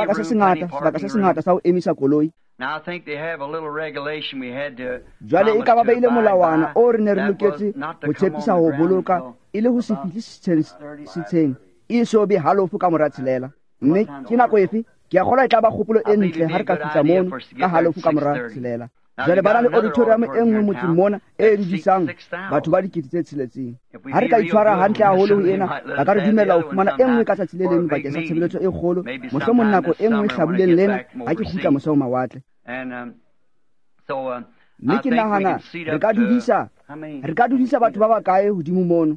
sebaka se sengata sa ho emisa koloi. Now I think they have a little regulation we had to. Jwale e ka ba beile molawana o re ne re loketse ho tshepisa ho boloka e le ho se fihle setsheng e so be halofo ka mora tshelela. Mme ke nako efe ke a kgola e tla ba kgopolo e ntle ha re ka fitla mono ka halofo ka mora tshelela. Jwale ba na le auditorium e nngwe motseng mona e dudisang batho ba 6,000. ha re ka itshwara hantle haholo ho ena ba ka re dumella ho fumana e nngwe ka tsatsi le leng bakeng sa tshebeletso e kgolo mohlomong nako e nngwe hlabuleng lena ha ke kgutla mose ho mawatle. Mme ke nahana re ka dudisa batho ba bakae hodimo mono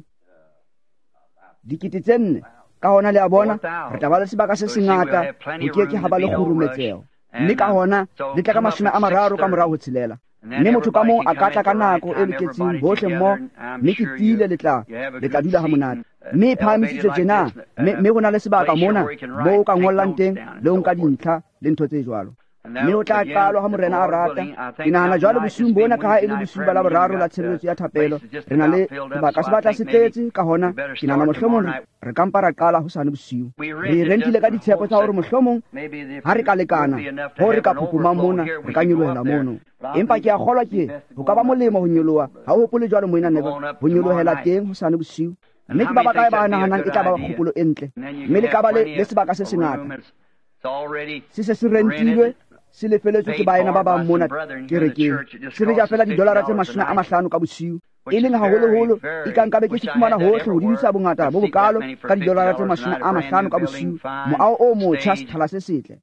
4,000 ka hona le a bona re tla ba le sebaka se sengata ho ke ha ba le khurumetseho, mme ka hona le tla ka 30 ka morao ho tshelela, mme motho ka mong a ka tla ka nako e loketseng bohle mmoho, mme ke tiile le tla dula ha monate. Mme e phahamisitswe tjena, mme ho na le sebaka mona moo o ka ngollang teng le o nka dintlha le ntho tse jwalo. Mme ho tla qalwa ha morena a rata. Ke nahana jwale bosiung bona ka ha e le bosiu ba la boraro la tshebeletso ya thapelo, re na le sebaka se batla se tletse ka hona. Ke nahana mohlomong re ka mpa ra qala hosane bosiu. Re rentile ka ditshepo tsa hore mohlomong ha re ka lekana ho re ka phupumang mona re ka nyolohela mono. Empa ke a kgolwa ke ho ka ba molemo ho nyoloha ha o hopole jwalo moena nebe ho nyolohela teng hosane bosiu. Mme ke ba bakae ba nahanang e tla ba kgopolo e ntle, mme le ka ba le sebaka se sengata se se rentilwe se lefeletswe ke baena ba bang mona kerekeng. Se re ja fela $50 ka bosiu, e leng haholoholo e ka nkabe ke se fumana hohle ho dibisa bongata bo bokalo ka $50 ka bosiu, moao o motjha sethala se setle.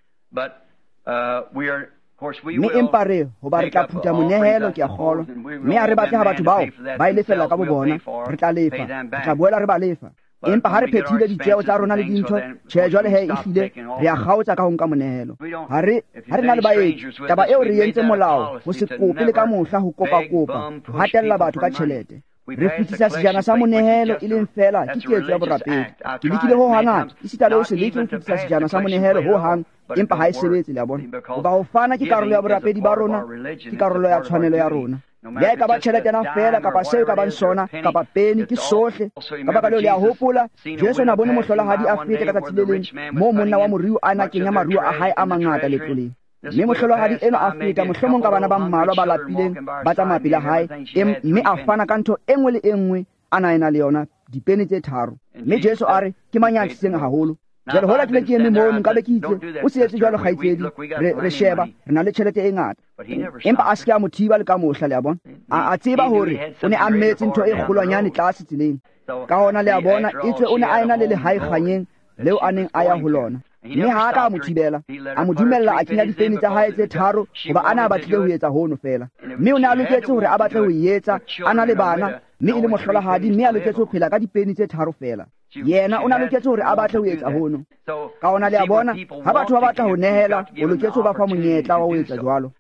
Mme empa re hoba re tla phuta monehelo ke a kgolwa, mme ha re batle ha batho bao ba e lefella ka bo bona, re tla lefa, re tla boela re ba lefa. Empa ha re phethile ditjeo tsa rona le dintho, tjhe jwale he ehlile re a kgaotsa ka ho nka monehelo. Ha re na le baeti, taba eo re entse molao ho se kope le ka mohla ho kopa-kopa ho hatella batho ka tjhelete. Re fetisa sejana sa monehelo e leng fela ke ketso ya borapedi. Ke lekile ho hangata esita le ho se leke ho fetisa sejana sa monehelo ho hang, empa ha e sebetse le a bona. Hoba ho fana ke karolo ya borapedi ba rona, ke karolo ya tshwanelo ya rona. Le ka ba tjheletena fela kapa seo ka bang sona kapa peni ke sohle ka baka leo le a hopola Jesu na bone mohlolohadi a fete ka tsatsi le leng moo monna wa moriu a na kenya maruo a hae a mangata letloleng. Mme mohlolohadi eno a feta mohlomong ka bana ba mmalwa ba lapileng ba tsamaya pele hae, mme a fana ka ntho e nngwe le e nngwe a na ena le yona dipeni tse 3. Mme Jesu a re ke manyantsitseng haholo. Jwale hola ke le ke eme mono nka be ke itse o se etse jwalo kgaitsedi, re sheba re na le tjhelete e ngata, empa a se ke a mo thiba le ka mohla le a bona. A tseba hore o ne a mmetse ntho e kgolwanyane tlase tseleng, ka hona le a bona etswe o ne a ena le lehae kganyeng leo a neng a ya ho lona. Mme ha a ka a mo thibela, a mo dumella a kenya dipeni tsa hae tse 3 hoba a na a batlile ho etsa hono fela. Mme o ne a loketse hore a batle ho etsa, a na le bana, mme e le mohlolohadi, mme a loketse ho phela ka dipeni tse 3 fela. Yena o na loketse hore a batle ho etsa hono. Ka hona le a bona ha batho ba batla ho nehela, o loketse ho ba fa monyetla wa ho etsa jwalo.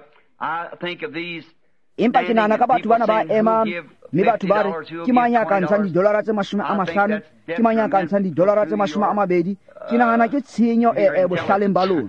Empa ke nahana ka batho bana ba ema, mme batho ba re ke mang ya ka ntshang $50, ke mang ya ka ntshang $20. Ke nahana ke tshenyo bohlaleng ba lona.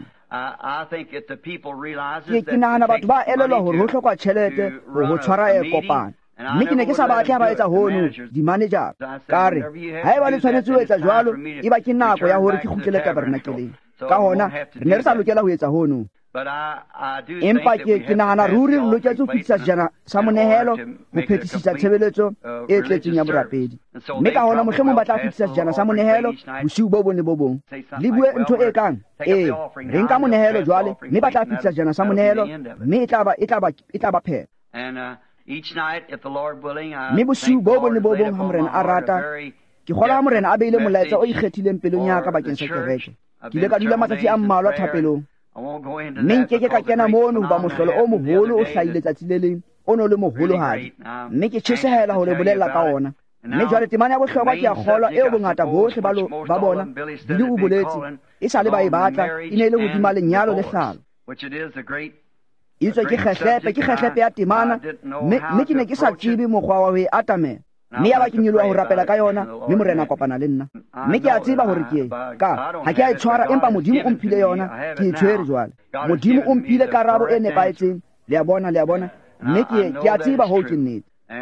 Ke nahana batho ba elelwa hore ho hlokwa tjhelete ho tshwara kopano. Mme ke ne ke sa batle ha ba etsa hono di-manager ka re ha e ba le tshwanetse ho etsa jwalo e ba ke nako ya hore ke kgutlele tabernakeleng. Ka hona re ne re sa lokela ho etsa hono. Empa ke nahana ruri re loketse ho fetisa sejana sa monehelo ho phethisisa tshebeletso e tletseng ya borapedi. Mme ka hona mohlomong ba tla fetisa sejana sa monehelo bosiu bo bong le bo bong. Le bue ntho e kang re nka monehelo jwale, mme ba tla fetisa sejana sa monehelo, mme e tla ba phela. Mme bosiu bo bong le bo bong ha morena a rata, ke kgolwa ha morena a beile molaetsa o ikgethileng pelong ya ka bakeng sa kereke. Ke ile ka dula matsatsi a mmalwa thapelong, mme nkeke ka kena mono hoba mohlolo o moholo o hlahile tsatsi le leng o no le moholohadi, mme ke tjhesehela ho le bolella ka ona. Mme jwale temane ya bohlokwa ke a kgolwa eo bongata bohle ba bona di le o boletse e sa le ba e batla e ne e le hodima lenyalo le hlalo. Itswe ke kgehlepe ya temana, mme ke ne ke sa tsebe mokgwa wa ho e atamela. Mme ya ba ke nyoloha ho rapela ka yona, mme morena a kopana le nna. Mme ke a tseba hore ke ha ke a e tshwara, empa Modimo o mphile yona, ke e tshwere jwale. Modimo o mphile karabo e nepahetseng, le a bona, mme ke a tseba ho ke nnete.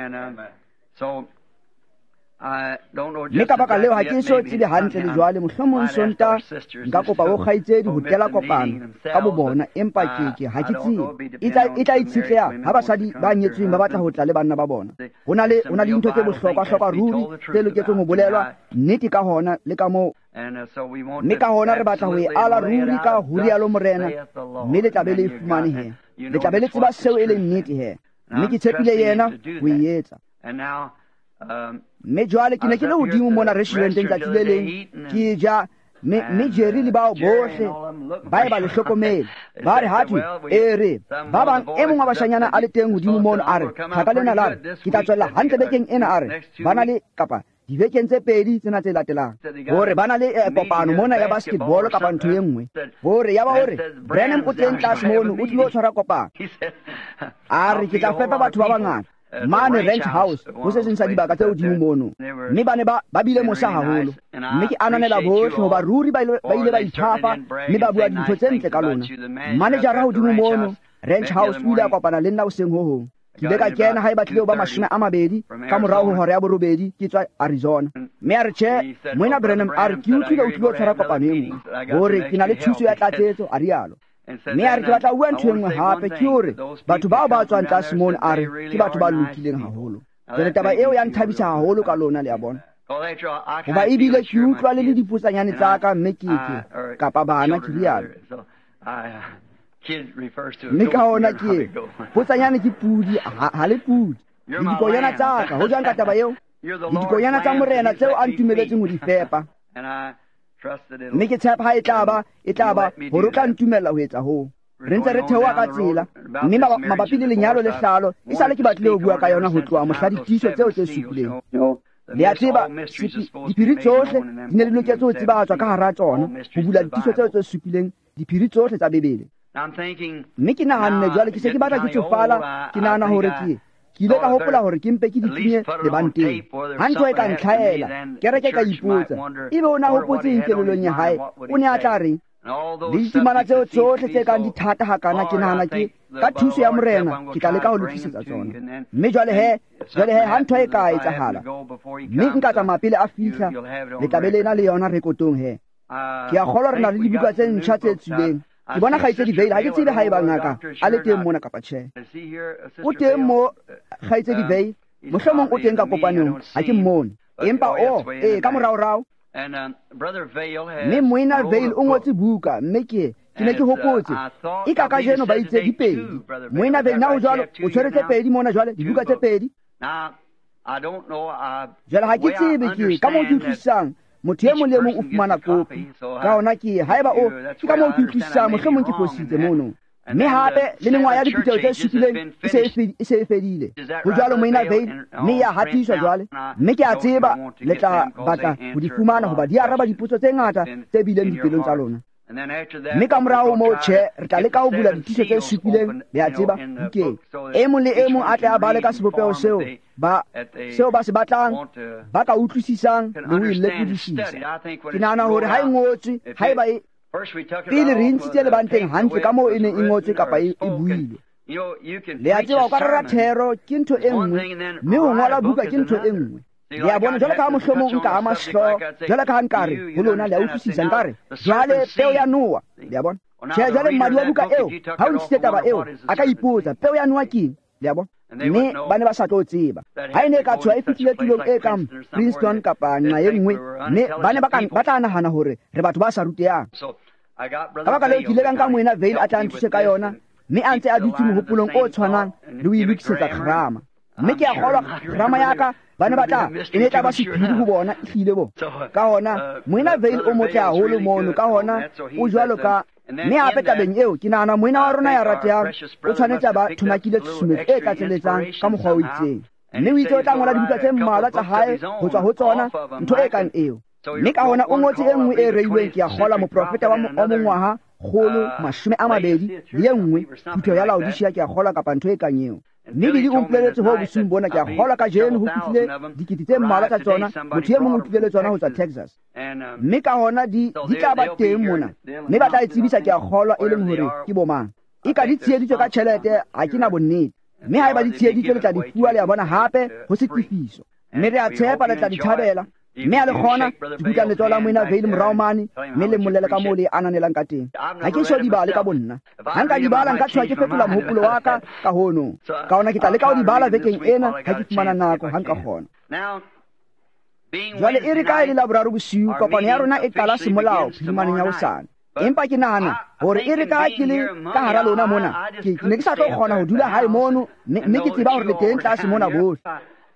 Mme ka baka leo ha ke so tsebe hantle le jwale, mohlomong Sontaha nka kopa bo kgaitsedi ho tela kopano ka bo bona, empa ke ha ke tsebe e tla itshitleha ha basadi ba nyetsweng ba batla ho tla le banna ba bona. Ho na le dintho tse bohlokwa ruri tse loketseng ho bolelwa nnete ka hona le ka moo. Mme ka hona re batla ho e ala ruri ka ho rialo morena, mme le tlabe le e fumane he, le tlabe le tseba seo e leng nnete he, mme ke tshepile yena ho e etsa. mme jwale ke ne ke le hodimo mona restauranteng tsatsi le leng ke ja mme Jerry le bao bohle ba e ba le hlokomele ba re hatwe re ba bang e mong wa bashanyana a le teng hodimo mono a re thaka lena la re ke tla tswela hantle bekeng ena a re ba na le kapa dibekeng tse pedi tsena tse latelang hore ba na le kopano mona ya basketball kapa ntho e nngwe hore ya ba hore Branham o teng tlase mono o tlilo tshwara kopano a re ke tla fepa batho ba bangata mane Ranch House ho se seng sa dibaka tse hodimo mono mme ba ne ba bile mosa haholo mme ke ananela bohle hoba ruri ba ile ba ithafa mme ba bua dintho tse ntle ka lona manejara hodimo mono Ranch House o ile a kopana le nna o seng ho hong ke ile ka kena ha e batlile ho ba 20 ka morao ho hora ya borobedi ke tswa Arizona mme a re tjhe moena Branham a re ke utlwile o tlilo tshwara kopano e nngwe hore ke na le thuso ya tlatsetso a rialo mme a re ke batla bua ntho e nngwe hape ke hore batho bao ba tswang tlase mono a re ke batho ba lokileng haholo jwale taba eo ya nthabisa haholo ka lona le ya bona hoba ebile ke utlwa le diputsanyane tsa ka mme ke kapa bana ke rialo mme ka ona ke putsanyane ke pudi ha le pudi le dikonyana tsa ka ho jwang ka taba eo le dikonyana tsa morena tseo a ntumeletseng ho di fepa mme ke tshepa ha e tla ba hore o tla ntumella ho etsa hoo re ntse re theoha ka tsela mme mabapi le lenyalo le hlalo e sale ke batlile ho bua ka yona ho tloha mohla ditiso tseo tse supileng le a tseba diphiri tsohle di ne di loketse ho tsebahatswa ka hara tsona ho bula ditiso tseo tse supileng diphiri tsohle tsa Bebele mme ke nahanne jwale ke se ke batla ke tsofala ke nahana hore ke ile ka hopola hore ke mpe ke di kenye lebanteng ha ntho e ka ntlhaela kereke ka ipotsa ebe o na hopotse kelelong ya hae o ne a tla reng le ditumana tseo tsohle tse kang dithata hakana ke nahana ke ka thuso ya morena ke tla leka ho lokisetsa tsona mme jwale he ha ntho e ka etsahala mme nka tsamaya pele a fihla le tla be le ena le yona rekotong he ke a kgolwa re na le dibuka tse ntjha tse tswileng ke bona kgaitsedi Veil ha ke tsebe ha e ba ngaka a le teng mona kapa tjhe o teng mo kgaitsedi Veil mohlomong o teng ka kopanong ha ke mmone empa ka morao mme moena Veil o ngotse buka mme ke ne ke hopotse e ka jeno ba itse dipedi moena Veil na o jwalo o tshwere tse pedi mona jwale dibuka tse pedi jwale ha ke tsebe ke ka moo ke utlwisisang motho e mong le mong o fumana kopi ka ona ke haeba ke ka moo ke utlwisisang mohlomong ke fositse mono mme hape le lengwa ya diphutheho tse supileng e se e fedile ho jwalo moena Veil mme ya hatiswa jwale mme ke a tseba le tla batla ho di fumana hoba di araba dipotso tse ngata tse bileng dipelong tsa lona mme ka morao moo tjhe re tla leka ho bula ditiso tse supileng le a tseba bukeng e mong le e mong a tle a bale ka sebopeho seo ba se batlang ba ka utlwisisang le ho ilepodisisa ke nahana hore ha e ngotswe ha e ba pele re ntshitse lebanteng hantle ka moo e ne e ngotswe kapa e buile le a tseba o ka rera thero ke ntho e nngwe mme ho ngola buka ke ntho e nngwe le a bona jwale ka mohlomong nka ama hlooho jwale ka ha nkare ho lona le a utlwisisa nkare jwale peo ya Noa le a bona tjhe jwale mmadi wa buka eo ha o ntshitse taba eo a ka ipotsa peo ya Noa keng le a bona mme ba ne ba sa tlo tseba ha e ne ka tswa e fihlile tulong e kang Princeton kapa nqa e nngwe mme ba ne ba tla nahana hore re batho ba sa rutehang ka baka leo ke ile ka nka moena Veil a tla nthuse ka yona mme a ntse a dutse mohopolong o tshwanang le ho ilokisetsa kgrama mme ke a kgolwa kgrama ya ka ba ne batla e ne tla ba sephiri ho bona e hlile bo ka hona moena Veil o motle haholo mono ka hona o jwalo ka mme hape tabeng eo ke nahana moena wa rona ya ratehang o tshwanetse ba thonakile tshusumetso e tlatseletsang ka mokgwa o itseng mme o itse o tla ngola dibuka tse mmalwa tsa hae ho tswa ho tsona ntho e kang eo mme ka hona o ngotse e nngwe e reilweng ke a kgola moprofeta wa mongwaha 121 phutheho ya Laodicea ke a kgola kapa ntho e kang eo mme di mpoleletse ho bosung bona ke a kgola ka jeno ho fihlile dikete tse mmalwa tsa tsona motho e mong o tlile le tsona ho tswa Texas mme ka hona di tla ba teng mona mme ba tla e tsebisa ke a kgolwa e leng hore ke bomang e ka di tsheheditswe ka tjhelete ha ke na bonnete mme ha e ba di tsheheditswe le tla di fuwa le ya bona hape ho setefiso mme re a tshepa le tla di thabela mme a le kgona dibukang le tsola moena Veil morao mane mme le mmolele ka moo le ananelang ka teng ha ke so di bale ka bonna ha nka di bala nka tshoa ke fetola mohopolo wa ka hono ka ona ke tla leka ho di bala bekeng ena ha ke fumana nako ha nka kgona jwale e re ka e le Laboraro bosiu kopano ya rona e qala semolao phimaneng ya hosane empa ke nahana hore e re ka ke le ka hara lona mona ke ne ke sa tlo kgona ho dula hae mono mme ke tseba hore le teng tlase mona bohle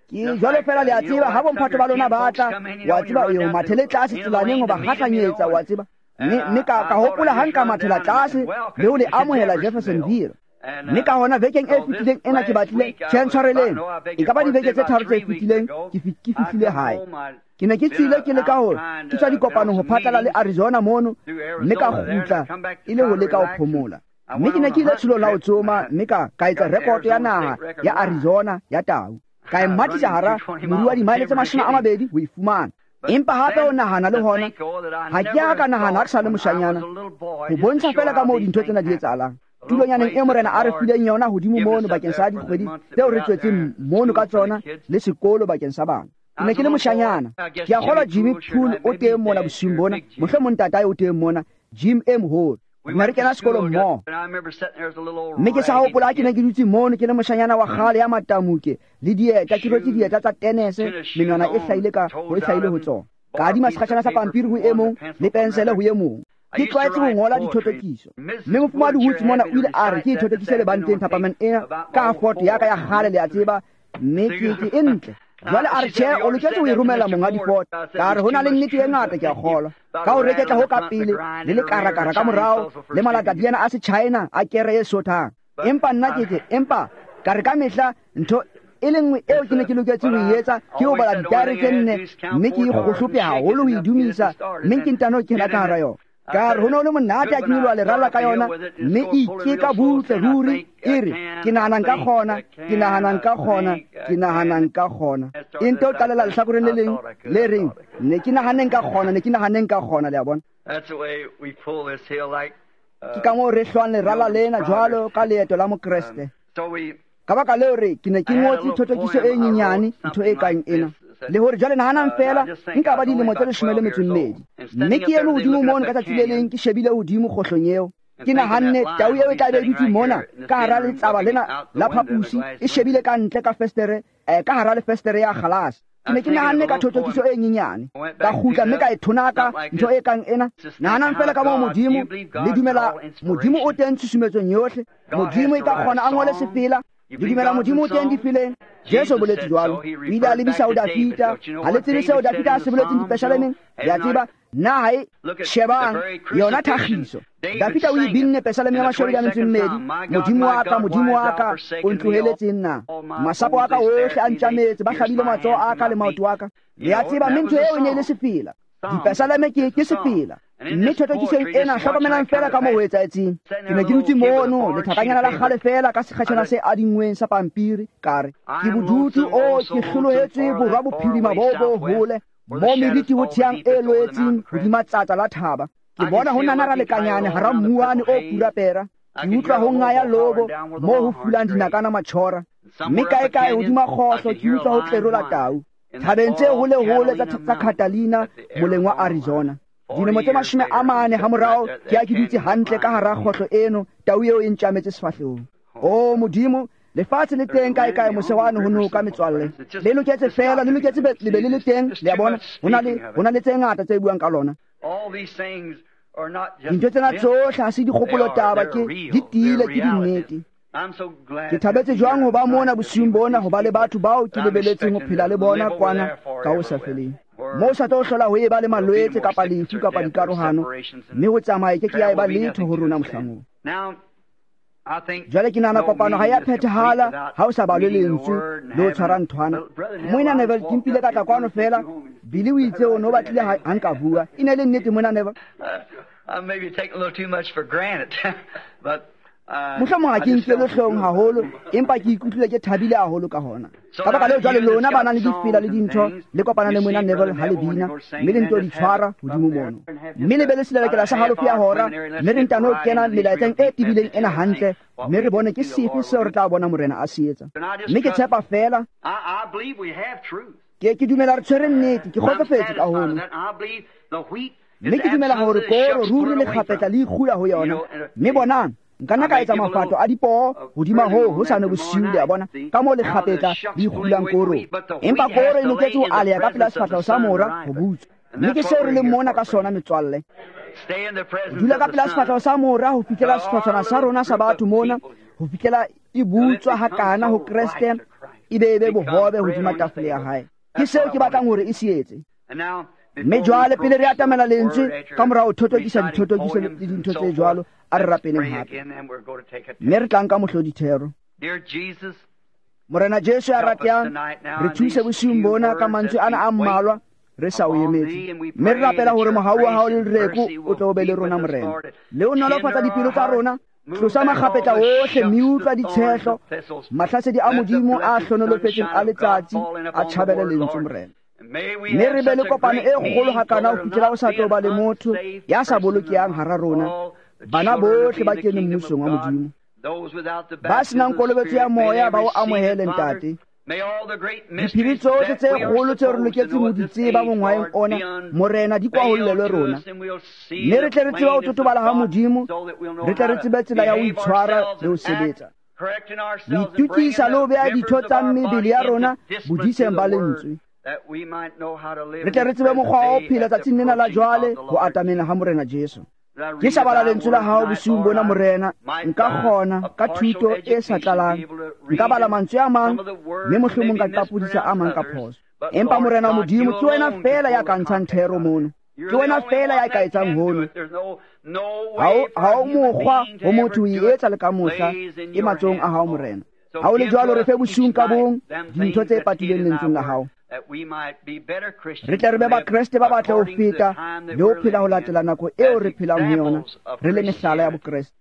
ke jwale fela le a tseba ha bomphato ba lona ba tla wa tseba o yo mathele tlase tselaneng o ba kgahlanyetsa wa tseba mme ka hopola ha nka mathela tlase le o le amohela Jeffersonville mme ka hona vekeng e fetileng ena ke batlile tshwareleng e ka ba dibeke tse tharo tse fetileng ke fihlile hae ke ne ke tsile ke le ka hore ke tswa dikopano ho phatlala le Arizona mono mme ka gutla ile ho leka ho phomola mme ke ne ke ile tsholo la ho tsoma mme ka etsa rekoto ya naha ya Arizona ya tau ka emmatisa hara morua dimaile tse 20 ho ifumana empa hape o nahana le hona ha ke ka nahana ka sa le moshanyana ho bontsha fela ka moo dintho tsena di etsahalang tulonyaneng e morena a re fileng yona hodimo mono bakeng sa dikgwedi tseo re tswetseng mono ka tsona le sekolo bakeng sa bana ke ne ke le moshanyana ke a kgolwa Jimmy Poole o teng mona bosiung bona mohlomong ntatae o teng mona Jim M. Hall mme re kena sekolo mmoho mme ke sa hopola ke ne ke dutse mono ke le moshanyana wa kgale ya matamuke le dieta ke rotse dieta tsa tennis menwana e hlahile ho tsona ka adima sekgatjhana sa pampiri ho e mong le pensele ho e mong ke tlwaetse ho ngola dithotokiso mme mofumadi hutse mona o ile a re ke ithotokise le banteng thapameng ena ka foto ya ka ya kgale le a tseba mme ke e ntle jwale a re tjhe o loketse ho e romela monga difoto ka re ho na le nnete e ngata ke a kgolwa ka ho reketla ho ka pele le le karakara ka morao le malatadiana a se-China a kere e sothang empa nna empa ka re ka mehla ntho e le nngwe eo ke ne ke loketse ho e etsa ke ho bala ditari tse nne mme ke ikgohlope haholo ho idumisa mme ke ntano kena ka hara yona ka re ho no le monate a kenyelwa lerala ka yona mme ke ka butle ruri e re ke nahana nka kgona into o qalela lehlakoreng le leng le reng ne ke nahaneng ka kgona le a bona ke ka moo re hlwang lerala lena jwalo ka leeto la mokreste ka baka leo re ke ne ke ngotse thotokiso e nyenyane ntho e kang ena le hore jwale nahanang fela nka ba dilemo tse 12 mme ke eno hodimo mono ka tsatsi le leng ke shebile hodimo kgohlong eo ke nahanne tau eo e tla be dutse mona ka hara letsaba lena la phapusi e shebile ka ntle ka festere ka hara le festere ya kgalase ke ne ke nahanne ka thotokiso e nyenyane ka gutla mme ka e thonaka ntho e kang ena nahanang fela ka moo modimo le dumela modimo o teng tshusumetsong yohle modimo e ka kgona a ngole sefela le dumela modimo o teng difileng Jesu boletse jwalo o ile a lebisa ho Dafita ha le tsebe seo Dafita a se boletseng dipesalemeng ya tseba na hae shebang yona thagiso Dafita o ibinne pesaleme ya 22 modimo wa ka o ntloheletseng na masapo a ka ohle a ntjametse ba hlabile matsoho a ka le maoto a ka ya tseba mme ntho eo e ne le sefela dipesaleme ke sefela mme thotokiseng ena hlokomelang fela ka moo ho etsaetseng ke ne ke dutse mono lethakanyana la kgale fela ka sekgatjhana se adingweng sa pampiri kare ke bodutu ke hlolohetse borwa bophirima bo hole mo meriti ho thiang e loetseng hodima tsatsa la thaba ke bona ho nanara lekanyane hara mmuane o purapera ke utlwa ho ngaya lobo mo ho fulang dinakana machora mme kae hodima kgotlo ke utlwa ho tlerola tau thabeng tse hole tsa Catalina moleng wa Arizona dilemo tse 40 ha morao ke a ke dutse hantle ka hara kgotlo eno tau eo e ntjametse sefahlehong o modimo lefatshe le teng kae mosewane ho noka metswalle le loketse fela le loketse le be le teng le a bona hona le tse ngata tse buang ka lona dintho tsena tsohle ha se dikgopolo taba ke di tiile ke dinnete ke thabetse jwang ho ba mona bosiung bona ho ba le batho bao ke lebeletseng ho phela le bona kwana ka ho sa feleng mo sa tlo hlola ho e ba le malwetse kapa lefu kapa dikarohano mme ho tsamaya ke ya e ba letho ho rona mohlangong jwale ke nana kopano ha ya phethahala ha o sa balwe lentswe le ho tshwara nthwana moina Neville ke mpile ka tlakwano fela bili o itse o no batlile ha nka bua e ne le nnete moina Neville maybe take a little too much for granted but mohlomong ha ke nkele hlong haholo empa ke ikutlwile ke thabile haholo ka hona ka baka leo jwale lona ba nang le difela le dintho le kopana le moina Neville ha le bina mme le ntho di tshwara hodimo mono mme le be le selelekela sa halofi ya hora mme re ntano kena melaetseng e tibileng ena hantle mme re bone ke sefe seo re tla bona morena a se etsa mme ke tshepa fela ke dumela re tshwere nnete ke kgotsofetse ka holo mme ke dumela hore koro ruri le kgapetla le ikgula ho yona mme bonang nkana ka etsa mafato a dipoo hodima ho sa ne bosiu le a bona ka mo le kgapetla le ikgulang koro empa koro e loketse ho aleya ka pela sefatlao sa mora ho butswa mme ke seo re le mona ka sona metswalle dula ka pela sefatlao sa mora ho fihlela sefatlwana sa rona sa batho mona ho fihlela e butswa hakana ho Kriste e be bohobe hodima tafole ya hae. Ke seo ke batlang hore e se etse. Mme jwale pele re atamela lentswe ka morao thotokisa dithotokiso le dintho tse jwalo a re rapeleng hape. Mme re tlang ka mohlodithero. Morena Jesu ya ratang, re thuse bosiung bona ka mantswe ana a mmalwa re sa o emetse. Mme re rapela hore mohau wa hao le lereko o tlo be le rona morena. Le o nolofatsa dipelo tsa rona, tlosa makgapetla ohle, mme utlwa ditshehlo, mahlasedi a modimo a hlonolofetseng a letsatsi a tjhabele lentswe morena. Mme re be le kopano e kgolo hakana ho fihlela o sa tlo ba le motho ya sa bolokehang hara rona, bana bohle ba kene mmusong wa modimo. Ba senang kolobetso ya moya ba o amohele ntate. Diphiri tsohle tse kgolo tse re loketseng ho di tseba mongwaeng ona morena di kwahollelwe rona. Mme re tle re tseba ho totobala ha modimo, re tle re tsebe tsela ya ho itshwara le ho sebetsa, ho itutisa le ho beha ditho tsa mebele ya rona bodiseng ba lentswe. Re tle re tsebe mokgwa wa ho phela tsatsing lena la jwale ho atamela ha morena Jesu. Ke sa bala lentswe la hao bosiung bona morena, nka kgona ka thuto e sa tlalang, nka bala mantswe a mang, mme mohlomong ka qapodisa a mang ka phoso. Empa morena modimo, ke wena fela ya ka ntshang thero mono, ke wena fela ya ka etsang hono. Ha o mokgwa ho motho o etsa le ka mohla e matsohong a hao morena. Ha o le jwalo re fe bosiung ka bong dintho tse patileng lentsweng la hao. Re tle re be bakreste ba batle ho feta le ho phela ho latela nako eo re phelang ho yona, re le mehlala ya bokreste.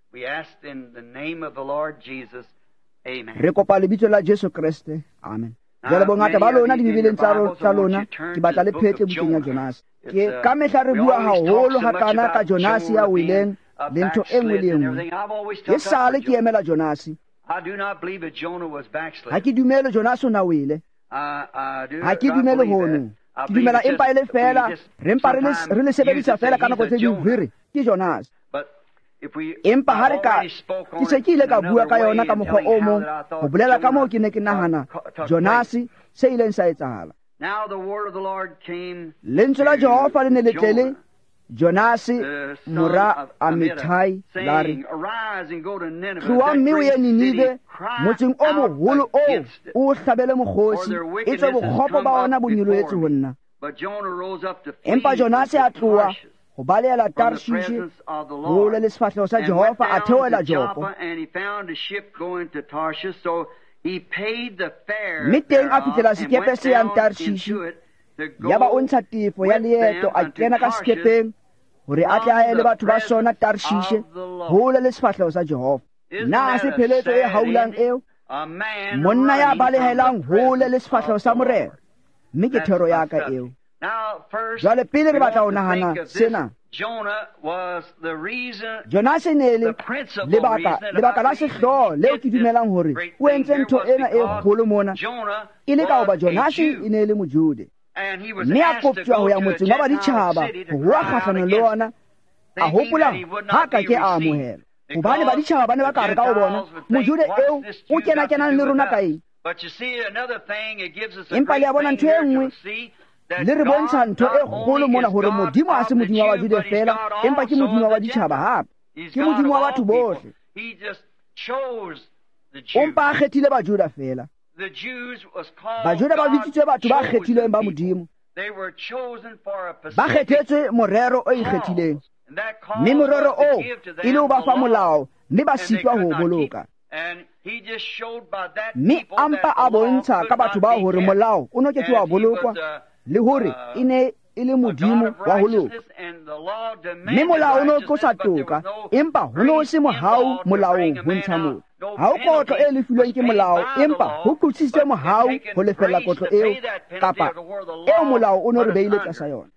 Re kopa lebitso la Jesu Kriste, amen. Jwale bongata ba lona dibibeleng tsa lona ke batla le phetle bukeng ya Jonase. Ke ka mehla re bua haholo hakana ka Jonase ya weleng le ntho e nngwe le nngwe. Ke sale ke emela Jonase. Ha ke dumele Jonase o na wele. Ha ke dumele hono. Ke dumela empa ele fela re mpa re le sebedisa fela ka nako tse ding vere ke Jonase. Empa ha re ka ke se ke ile ka bua ka yona ka mokgwa o mong ho bolela ka moo ke ne ke nahana Jonase se ileng sa etsahala. Lentswe la Jehova le ne le tlele Jonase mora Amittai la re, tloha mme o ye Ninive, motseng o moholo o hlabele mokgosi, e tswe bokgopo ba ona bo nyoloetse ho nna. Empa Jonase a tloha ho balehela Tarshish hole le sefahleho sa Jehova, a theohela Jopo. Mme teng a fihlela sekepe se yang Tarshish, ya ba o ntsha tefo ya leeto, a kena ka sekepeng hore a tle a ele batho ba sona Tarshish hole le sefahleho sa Jehova. Na se pheletso e haulang eo, monna ya balehelang hole le sefahleho sa morena, mme ke thero ya ka eo. Jwale pele re batla ho nahana sena, Jonase ne le lebaka la sehloho leo ke dumelang hore o entse ntho ena e kgolo mona, e le ka hoba Jonase e ne le Mojude, mme a koptjwa ho ya motseng wa baditjhaba ho bua kgahlano le ona, a hopola ha ka ke a amohela, hobane baditjhaba ba ne ba ka re ka ho bona Mojude eo o kenakenang le rona ka eng. Empa le a bona ntho e nngwe, le re bontsha ntho e kgolo mona hore modimo a se modimo wa Bajude fela, empa ke modimo wa baditjhaba hape, ke modimo wa batho bohle. Empa a kgethile Bajuda fela. Bajuda ba bitsitswe batho ba kgethilweng ba modimo, ba kgethetswe morero o ikgethileng, mme morero o e le ho ba fa molao, mme ba sitwa ho boloka. Mme ampa a bontsha ka batho ba hore molao o loketse wa bolokwa, le hore e ne e le modimo wa ho loka. Mme molao o no tlosa toka, empa ho no se mohau molaong ho ntsha motho. Ha o kotlo e lefilweng ke molao, empa ho khutsisitswe mohau ho lefella kotlo eo, kapa eo molao o no re beile tlasa yona.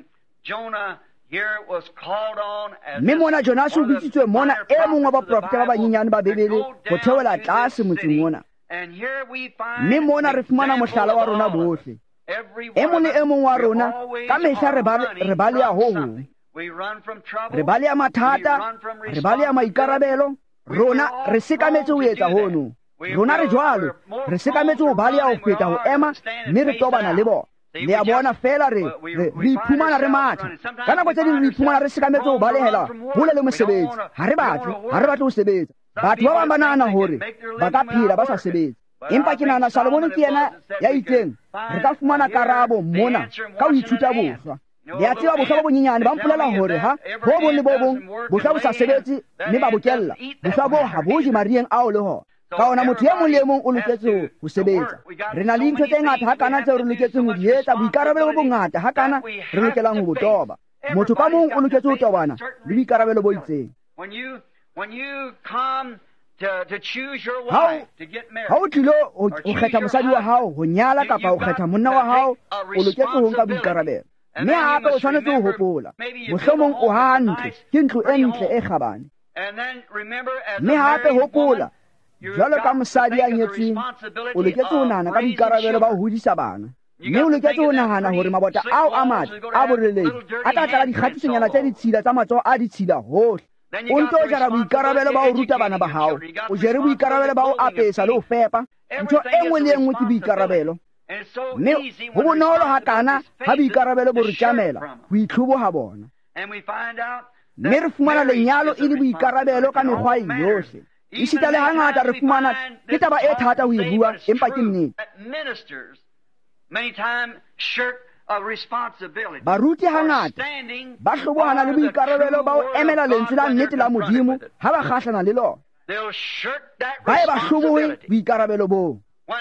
Mme mona Jonase o bitsitswe mona e mong wa baprofeta ba banyenyane ba Bebele ho theohela tlase motseng mona. Mme mona re fumana mohlala wa rona bohle. E mong le e mong wa rona ka mehla re baleha ho hong, re baleha mathata, re baleha maikarabelo. Rona re sekametse ho etsa hono, rona re jwalo, re sekametse ho baleha ho feta ho ema, mme re tobana le bona. Le a bona fela re iphumana re matha, ka nako tse ding re iphumana re sekametse ho balehela hole le mosebetsi. Ha re batle ho sebetsa. Batho ba bang ba nahana hore ba ka phela ba sa sebetse. empa ke nahana Solomon ke yena ya itseng re ka fumana karabo mona ka ho ithuta boswa. Le a tseba boswa bo bonyenyane ba mpolela hore ha bo bong le bo bong boswa bo sa sebetse mme ba bokella boswa bo ha bo je marieng ao le hona. Ka ona motho e mong le mong o loketse ho sebetsa. Re na le ntho tse ngata hakana tseo re loketseng ho di etsa, boikarabelo bo bongata hakana re lokelang ho bo toba. Motho ka mong o loketse ho tobana le boikarabelo bo itseng. When you come to choose your wife to get married, ha o tlilo ho kgetha mosadi wa hao ho nyala kapa ho kgetha monna wa hao, o loketse ho nka boikarabelo. Mme hape o tshwanetse ho hopola mohlomong o hantle ke ntlo e ntle e kgabane. Mme hape hopola jwalo ka mosadi ya nyetsweng o loketse ho nahana ka boikarabelo ba ho hodisa bana. Mme o loketse ho nahana hore mabota ao a matla a boreledi a tla tlala dikgatisenyana tse ditshila tsa matsoho a ditshila hohle. O ntse o jara boikarabelo ba ho ruta bana ba hao, o jere boikarabelo ba ho apesa le ho fepa. Ntho e nngwe le nngwe ke boikarabelo. Mme ho bonolo hakana ha boikarabelo bo re tlamela ho itlhoboha bona. Mme re fumana lenyalo e le boikarabelo ka mekgwa yohle. E sita le hangata re fumana ke taba e thata ho e bua, empa ke nnete. Baruti hangata ba hlobohana le boikarabelo ba ho emela lentswe la nnete la Modimo ha ba kgahlana le lona. Ba e ba hlobohe boikarabelo boo.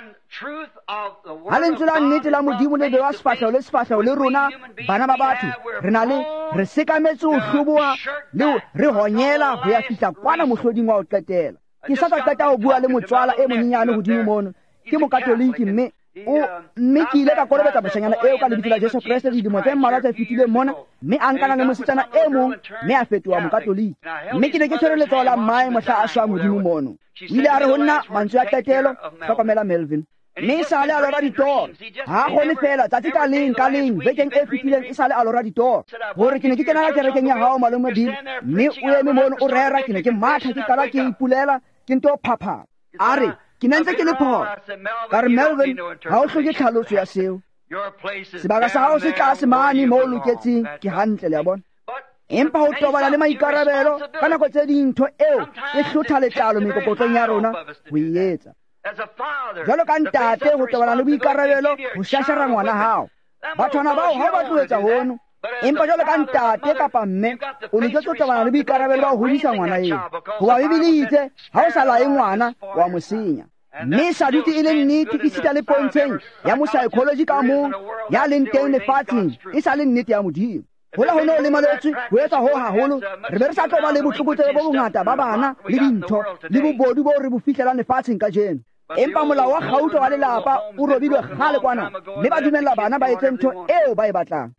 Ha lentswe la nnete la Modimo le bewa sefahleho le rona bana ba batho re sekametse ho hloboha le re honyela ho ya fihla kwana mohloding wa ho qetela. Ke sa qeta ho bua le motswala e monyenyane hodimo mono, ke mokatoliki mme ke ile ka kolobetsa bashanyana eo ka lebitso la Jesu Kriste dilemo tse mmalwa tse fetileng mona, mme a nkana le mosetsana e mong mme a fetoha mokatoliki. Mme ke ne ke tshwere letsoho la mmae mohla a shwa modimo mono. O ile a re ho nna mantswe a qetelo, hlokomela Melvin. Mme e sale a lora ditoro, ha kgone fela tsatsi ka leng bekeng e fetileng e sale a lora ditoro hore ke ne ke kena ka kerekeng ya hao malome Bill, mme o eme mono o rera, ke ne ke matha ke qala ke ipulela ke nto phapha. A re ke nentse ke le phola ka re Melvin ha o hloke tlhaloso ya seo, sebaka sa hao se tlase mane mo o loketseng ke hantle le ya bona. Empa ho tobana le maikarabelo ka nako tse dintho eo e hlotha letlalo mekokotlong ya rona ho e etsa. Jwalo ka ntate ho tobana le boikarabelo ho shashara ngwana hao, bathwana bao ha ba tloetsa hono. Empa jwalo ka ntate kapa mme o loketse ho tobana le boikarabelo ba ho hodisa ngwana eo. Hoba Bibele itse ha o sa lae ngwana wa mo senya. Mme sa dutse e le nnete e sita le pontsheng ya mo-psychology ka mong ya leng teng lefatsheng e sa le nnete ya Modimo. Hola ho no le malwetse ho etsa ho haholo, re be re sa tloba le botlokotsebe bo bongata ba bana le dintho le bobodu bo re bo fihlelang lefatsheng ka jeno. Empa molao wa kgautlo wa lelapa o robilwe kgale kwana, mme ba dumella bana ba etse ntho eo ba e batlang.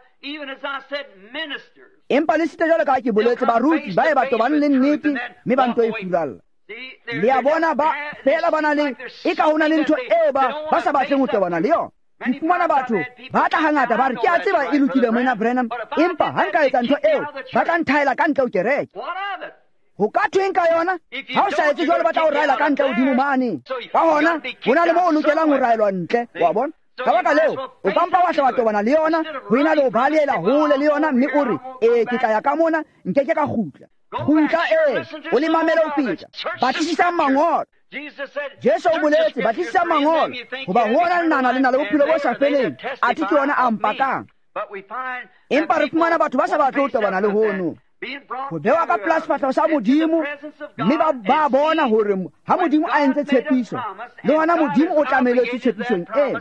Empa le sita jwalo ka ke boletse baruti ba e ba tobane le nnete mme ba nto e furalla. Le a bona ba fela ba na le e ka hona le ntho eo ba sa batleng ho tobana le yona. Ke fumana batho ba tla hangata ba re ke a tseba e lokile mona Brenham, empa ha nka etsa ntho eo ba tla nthaela ka ntle ho kereke. Ho ka thweng ka yona ha o sa etse jwalo ba tla o raela ka ntle hodimo mane. Ka hona ho na le mo o lokelang ho raelwa ntle, wa bona. Ka baka leo o ka mpa wa tla wa tobana le yona ho ena le ho baleela hole le yona, mme o re ke tla ya ka mona nkeke ka kgutla. Kgutla o le mamele ho feta, batlisisa mangolo. Jesu o boletse batlisisa mangolo hoba hona le nana le na le bophelo bo sa feleng, athe ke yona a mpakang. Empa re fumana batho ba sa batle ho tobana le hono, ho bewa ka plasfatao sa Modimo, mme ba bona hore ha Modimo a entse tshepiso le hona Modimo o tlameletse tshepisong eo.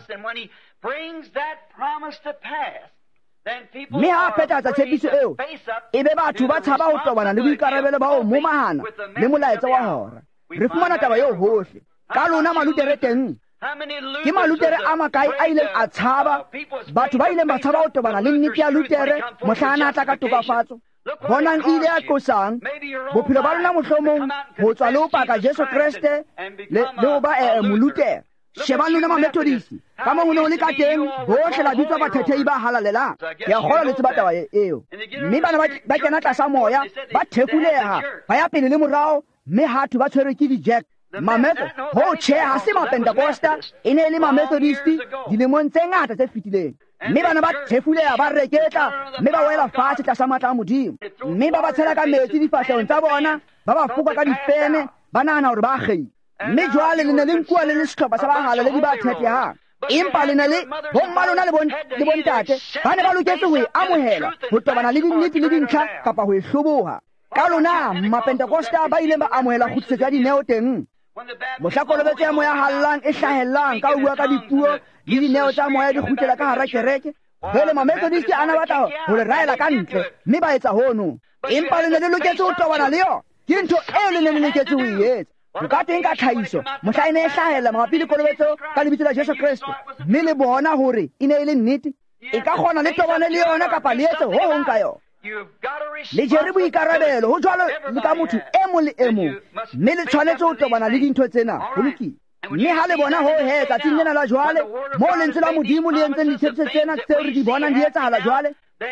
Mme ha phethahatsa tshepiso eo e be batho ba tshaba ho tobana le boikarabelo ba ho momahana le molaetsa wa hora. Re fumana taba eo hohle ka lona malutere teng. Ke malutere a makae a ileng a tshaba, batho ba ileng ba tshaba ho tobana le nnete ya Lutere mohlana a tla ka tokafatso. Bonang ile ya qosang bophelo ba lona mohlomong ho tswa le ho paka Jesu Kriste le ho ba molutere. Shebang lona ma-Methodist ka moo ho ne ho le ka teng bohle la bitswa bathethehi ba halalelang. Ke a kgolwa le tseba taba eo. Mme bana ba kena tlasa moya ba thefuleha ba ya pele le morao, mme hatho ba tshwerwe ke di-jack. Ho tjhe ha se ma-Pentecosta, e ne le ma-Methodist dilemong tse ngata tse fetileng. Mme bana ba thefuleha ba reketla, mme ba wela fatshe tlasa matla a Modimo, mme ba ba tshela ka metsi difahlehong tsa bona, ba ba foka ka difeme, ba nahana hore ba kgeile. mme jwale le ne le nkuwa le le sehlopha sa bagala le di ba thethehang empa le ne le bomma lona le bontate ba ne ba loketse ho e amohela ho tobana le dinnete le dintlha kapa ho e hloboha ka lona mapentekosta ba ile ba amohela kgutlisetso ya dineo teng mohlakolobetso ya moya hallang e hlahellang ka ho bua ka dipuo le dineo tsa moya di kgutlela ka hara kereke jwale mamethodiste a na batla ho le raela ka ntle mme ba etsa hono empa le ne le loketse ho tobana le yo ke ntho eo le ne le loketse ho e etsa ho ka teng ka tlhahiso mohla e ne e hlahella mabapi le kolobetso ka lebitso la Jesu Kriste mme le bona hore e ne e le nnete e ka kgona le tobane le yona kapa le etse ho hong ka yona le jere boikarabelo ho jwalo le ka motho e mong le e mong mme le tshwanetse ho tobana le dintho tsena ho lokile mme ha le bona ho he tsatsing lena la jwale moo lentswe la modimo le entseng ditshepiso tsena tseo re di bonang di etsahala jwale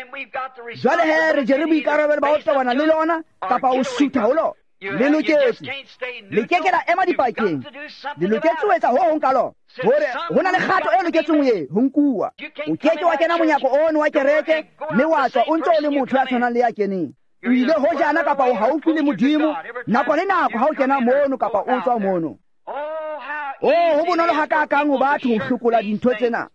he re jere boikarabelo ba ho tobana le lona kapa ho sutha ho lona le loketse le ke la ema dipakeng le loketse ho etsa ho hong ka lona hore ho na le kgato e loketseng ho ye ho nkuwa o keke wa kena monyako ono wa kereke mme wa tswa o ntse o le motho ya tshwanang le ya keneng o ile ho jana kapa o haufi le modimo nako le nako ha o kena mono kapa o tswa mono ho bonolo ha kakang ho batho ho hlokola dintho tsena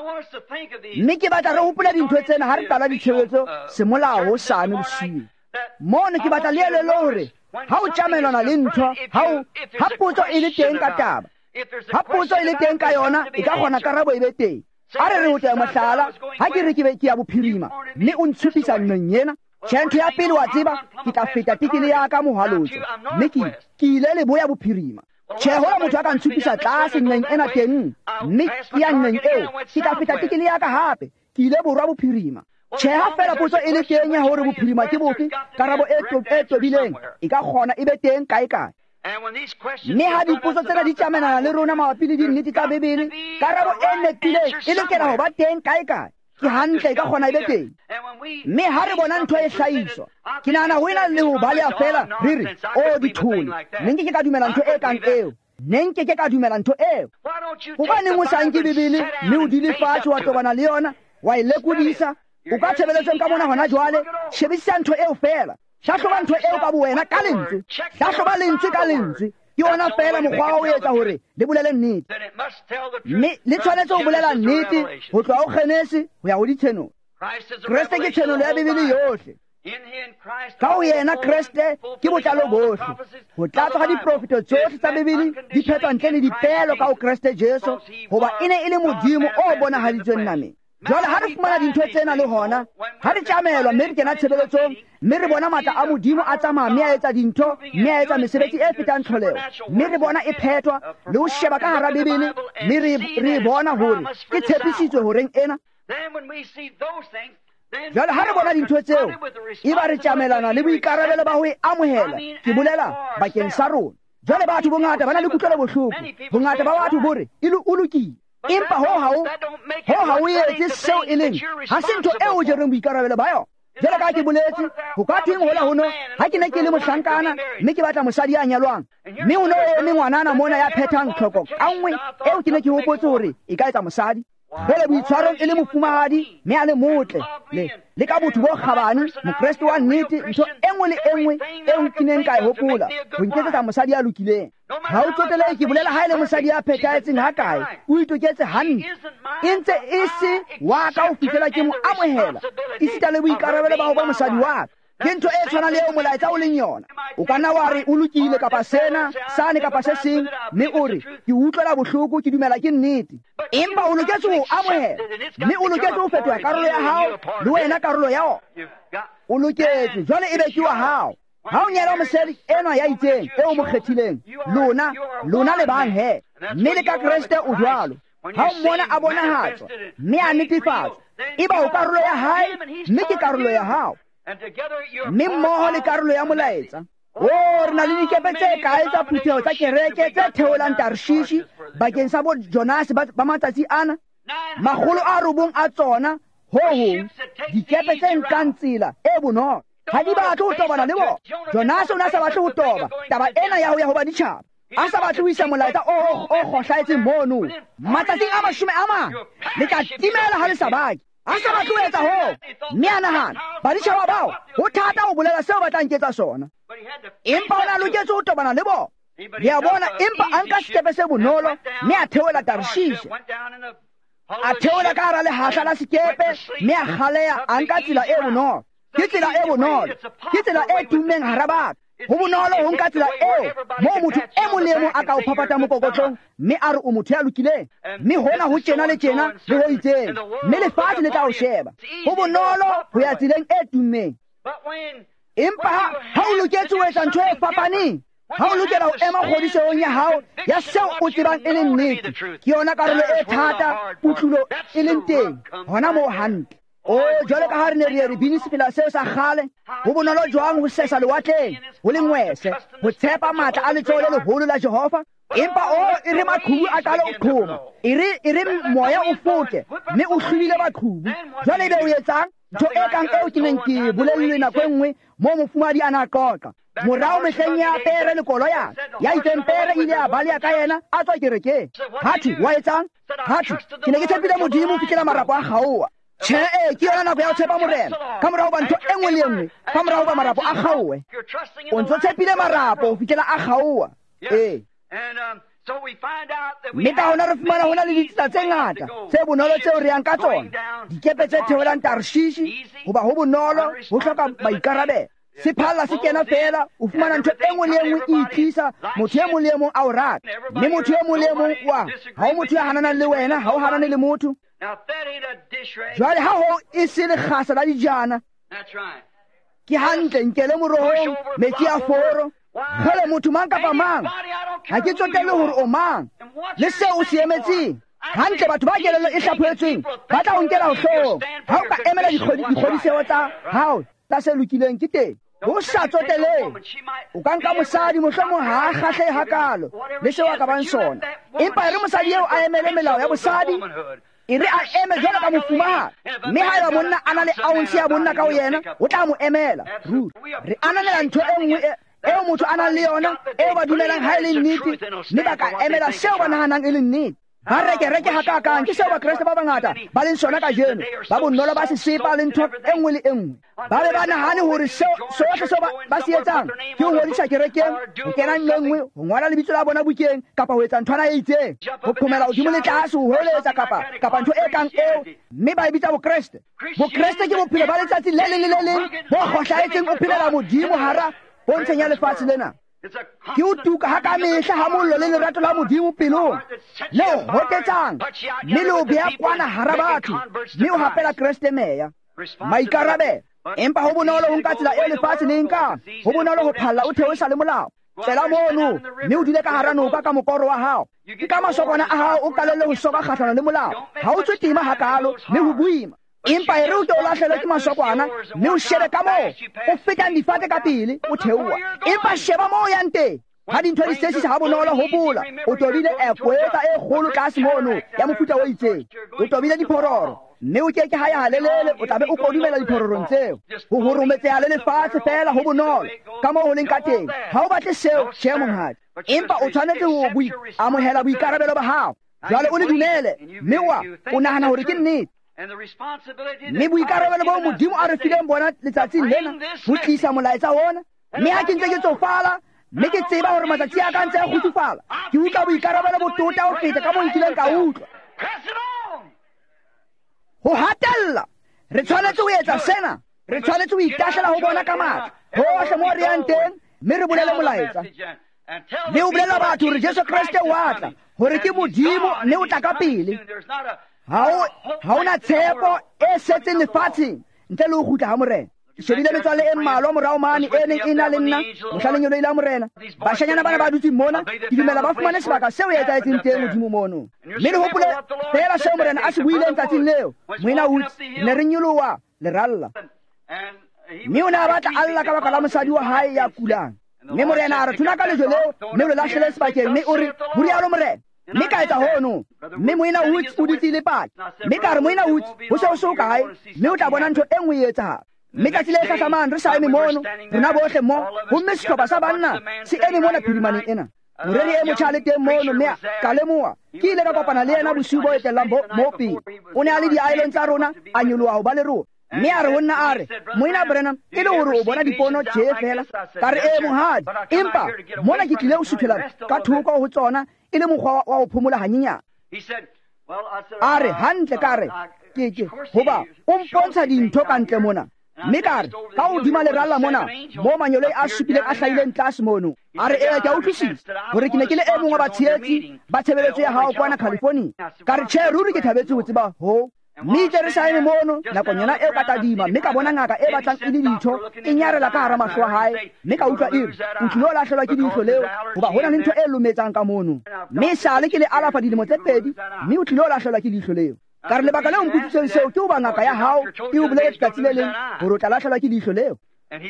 mme ke batla re hopola dintho tsena ha re qala ditshebetso semolao sane bosiu mono ke batla le elelo hore ha o tjamelana le ntho ha potso e le teng ka taba ha potso e le teng ka yona e ka kgona karabo e be teng a re ho tea mohlala ha ke re ke ya bophirima mme o ntshupisa nneng yena ntho ya pele wa tseba ke tla feta tikele ya ka mohalotso mme ke ile le boya bophirima hola motho a ka ntshupisa tlase nneng ena teng mme ke ya nneng eo ke tla feta tikele ya ka hape ke ile borwa bophirima ha fela potso e le teng ya hore bophirima ke bofe karabo e tobileng e ka kgona e be teng kae kae mme ha dipotso tsena di tsamaelana le rona mabapi le dinnete tsa Bebele karabo e netileng e lokela ho ba teng kae kae ke hantle e ka kgona e be teng mme ha re bona ntho e hlahiswa ke nahana ho ena le ho balea fela re re o dithole ne nke ke ka dumela ntho e kang eo ne nke ke ka dumela ntho eo hobaneng o sa nke Bebele mme o dile fatshe wa tobana le yona wa e lekodisa o ka tshebeletsong ka mona hona jwale shebisisa ntho eo fela hlahloba ntho eo ka bowena ka lentswe hlahloba lentswe ka lentswe ke yona fela mokgwa wa ho etsa hore le bolele nnete mme le tshwanetse ho bolela nnete ho tloha ho kgenese ho ya ho ditshenong Kreste ke tshenolo ya Bebele yohle ka ho yena Kreste ke botlalo bohle ho tlatswa ga diprofeto tsohle tsa Bebele di phethwa ntle le dipeelo ka ho Kreste Jesu hoba e ne e le modimo o bonahaditsweng nameng jwale ha re fumana dintho tsena le hona ha re tjamelwa mme re kena tshebeletsong mme re bona matla a modimo a tsamaya mme a etsa dintho mme a etsa mesebetsi e fetang tlholeho mme re bona e phethwa le ho sheba ka hara Bebele mme re bona hore ke tshepisitswe horeng ena jwale ha re bona dintho tseo e ba re tjamelana le boikarabelo ba ho e amohela ke bolela bakeng sa rona jwale batho bongata ba na le kutlwelo bohloko bongata ba batho bore o lokile empa ho ha o etse seo e leng ha se ntho eo o jereng boikarabelo ba yona jwale ka ke boletse ho ka theng hola hono ha ke ne ke le mohlankana mme ke batla mosadi ya nyalwang mme o no eme ngwanana mona ya phethang tlhoko ka nngwe eo ke ne ke hopotse hore e ka etsa mosadi jwale boitshwarong e le mofumahadi mme a le motle le ka botho bo kgabane mokreste wa nnete ntho e nngwe le e nngwe eo ke neng ka e hopola ho nketsetsa mosadi ya lokileng ha o tsotelehe ke bolela ha e le mosadi ya phethahetseng ha kae o itoketse hantle e ntse e se wa ka ho fihlela ke mo amohela e sita le boikarabelo ba ho ba mosadi wa ka ke ntho e tshwanang le eo molaetsa o leng yona o ka nna wa re o lokile kapa sena sane kapa se seng mme o re ke utlwela bohloko ke dumela ke nnete empa o loketse ho amohela mme o loketse ho fetoha karolo ya hao le wena karolo ya ona o loketse jwale e be ke wa hao ha o nyela mosadi enwa ya itseng eo mo kgethileng lona le bang he mme le ka Kreste o jwalo ha o mmona a bonahatswa mme a netefatswa e ba o karolo ya hae mme ke karolo ya hao mme mmoho le karolo ya molaetsa re na le dikepe tse kae tsa phutheho tsa kereke tse theolang Tarshishi bakeng sa bo Jonase ba matsatsi ana 900 a tsona ho hong dikepe tse nkang tsela e bonolo ha di batle ho tobana le bona Jonase o na sa batle ho toba taba ena ya ho ba ditjhaba a sa batle ho isa molaetsa o kgohlaetseng mono matsatsing a 40 le tla timela ha le sabaki a sa batle ho etsa ho mme a nahana baditjhaba bao ho thata ho bolela seo ba tla nketsa sona empa o na loketse ho tobana le bona ya bona empa anka sekepe se bonolo mme a theola Tarshish a theola ka hara lehahla la sekepe mme a galeya a nka tsela e bonolo ke tsela e bonolo ke tsela e tummeng hara batho ho bonolo ho nka tsela eo moo motho e mong le e mong a ka o phapata mokokotlong mme a re o motho ya lokileng mme hona ho tjena le tjena le ho itseng mme lefatshe le tla o sheba ho bonolo ho ya tseleng e tummeng empa ha o loketse ho etsa ntho e fapaneng ha o lokela ho ema kgodisehong ya hao ya seo o tsebang e leng nnete ke yona karolo e thata putlulo e leng teng hona moo hantle o jwale ka ha re ne re bine sefela seo sa kgale ho bonolo jwang ho sesa lewatleng ho le ngwese ho tshepa matla a letsoho le leholo la Jehova empa e re maqhubu a qale ho qhoma e re moya o fote mme o hlwile maqhubu jwale ebe o etsang ntho e kang eo ke neng ke bolellwe nako e nngwe moo mofumadi a na qoqa morao mehleng ya pere lekolo ya itseng pere ile a baleya ka yena a tswa kerekeng hathu wa etsang hathu ke ne ke tshepile modimo ho fihlela marapo a kgaoha tjhe ke yona nako ya ho tshepa morena ka morao ba ntho e nngwe le nngwe ka morao ba marapo a kgaohe o ntso tshepile marapo ho fihlela a kgaoha mme ka hona re fumana ho na le ditsela tse ngata tse bonolo tseo re yang ka tsona dikepe tse theolang Tarshish hoba ho bonolo ho hloka maikarabelo sephalla se kena fela o fumana ntho e nngwe le nngwe e itlisa motho e mong le mong a o rata mme motho e mong le mong ha o motho ya hananang le wena ha o hanane le motho jwale ha ho e se lekgasa la dijana ke hantle nkele morohong metsi a foro gele motho mang kapa mang ha ke tsotelle hore o mang le seo o se emetseng hantle batho ba kelello e hlaphoetsweng ba tla o nkela ho hloohong ha o ka emela dikgodiseho tsa hao tsa se lokileng ke teng ho sa tsoteleng o ka nka mosadi mohlomong ha a kgahle hakalo le seo a ka bang sona empa re mosadi eo a emele melao ya bosadi e re a eme jwalo ka mofumahadi mme ha eba monna a na le aunse ya bonna ka ho yena o tla mo emela re ananela ntho e nngwe eo motho a nang le yona eo ba dumelang ha e le nnete mme ba ka emela seo ba nahanang e le nnete ba rekereke hakakang ke seo bakreste ba bangata ba leng sona ka jeno ba bonolo ba sesepa le ntho e nngwe le e nngwe ba be ba nahane hore sohle seo ba se etsang ke ho ngodisa kerekeng ho kena nngwe nngwe ho ngwala lebitso la bona bukeng kapa ho etsa nthwana e itseng ho qhomela hodimo le tlase ho hoeletsa kapa ntho e kang eo mme ba e bitsa bokreste ke bophelo ba letsatsi le leng le le leng bo kgohlahetseng o phelela modimo hara bontsheng ya lefatshe lena ke o tuka ha ka mehla ha mollo le lerato la modimo pelong le o hotetsang mme le o beha kwana hara batho mme o hapela kreste meya maikarabelo empa ho bonolo ho nka tsela eo lefatshe le nkang ho bonolo ho phalla o theosa le molao tsela mono mme o dule ka hara noka ka mokoro wa hao ke ka masokwana a hao o qalelle ho soka kgahlano le molao ha o tswe tima hakalo mme ho boima empa e re o ke o lahlelwe ke masokwana mme o shebe ka moo o fetang difate ka pele o theoha empa sheba moo o yang teng ha dintho di sesisa ha bonolo hopola o tobile kweta e kgolo tlase mono ya mofuta o itseng o tobile diphororo mme o keke ha ya halelele o tlabe o kodumela diphororong tseo ho horometseha le lefatshe fela ho bonolo ka moo ho leng ka teng ha o batle seo tjhe monghadi empa o tshwanetse ho amohela boikarabelo ba hao jwale o le dumele mme o nahana hore ke nnete mme boikarabelo bo modimo a re fileng bona letsatsing lena ho tlisa molaetsa ona mme ha ke ntse ke tsofala mme ke tseba hore matsatsi a ka ntse a kgutsufala ke utlwa boikarabelo botota ho feta ka moo nkileng ka utlwa ho hatella re tshwanetse ho etsa sena re tshwanetse ho itahlela ho bona ka matla hohle moo re yang teng mme re bolele molaetsa mme o bolela batho hore Jesu Kriste o atla hore ke modimo mme o tla ka pele ha ona tshepo e setseng lefatsheng ntle le ho kgutla ha morena ke shebile metswalle e mmalwa morao mane e neng e na le nna mohlaleng elo ile a morena bashanyana bana ba dutseng mona ke dumela ba fumane sebaka seo e etsahetseng teng modimo mono mme le hopole fela seo morena a se buileng tsatsing leo moena utse ne re nyoloha le ralla mme o ne a batla alla ka baka la mosadi wa hae ya kulang mme morena a re thuna ka lejo leo mme o le lahlele sebakeng mme o re ho rialo morena mme ka etsa hono mme moena utse o ditsile paki mme ka re moena utse ho se o so kae mme o tla bona ntho e nngwe e etsahala mme ka tsile hlahlamang re sa eme mono rona bohle mo ho mme sehlopha sa banna se eme mona phirimaneng ena moreri e motjha le teng mono mme ka lemoha ke ile ka kopana le yena bosiu bo etellang mo pele o ne a le di-island tsa rona a nyoloha ho ba le rona mme a re ho nna a re moina Branham e le hore o bona dipono tje fela ka re monghadi empa mona ke tlile ho suthela ka thoko ho tsona e le mokgwa wa ho phomola hanyenyana a re hantle ka re ke hoba o mpontsha dintho ka ntle mona mme ka re ka hodima leralla mona mo manyolo a supileng a hlahileng tlase mono a re ke a utlwisisa hore ke ne ke le e mong wa batshehetsi ba tshebeletso ya hao kwana California ka re tjhe ruri ke thabetse ho tseba ho mme itse re saene mono nakong yona eo ka tadima mme ka bona ngaka e batlang e le ditho e nyarela ka hara mahlo a hae mme ka utlwa ere o tlile ho lahlehelwa ke leihlo leo hoba hona le ntho e lometsang ka mono mme sale ke le alafa dilemo tse 2 mme o tlile ho lahlehelwa ke leihlo leo ka re lebaka leo mputsitseng seo ke hoba ngaka ya hao e o bolele letsatsi le leng hore o tla lahlehelwa ke leihlo leo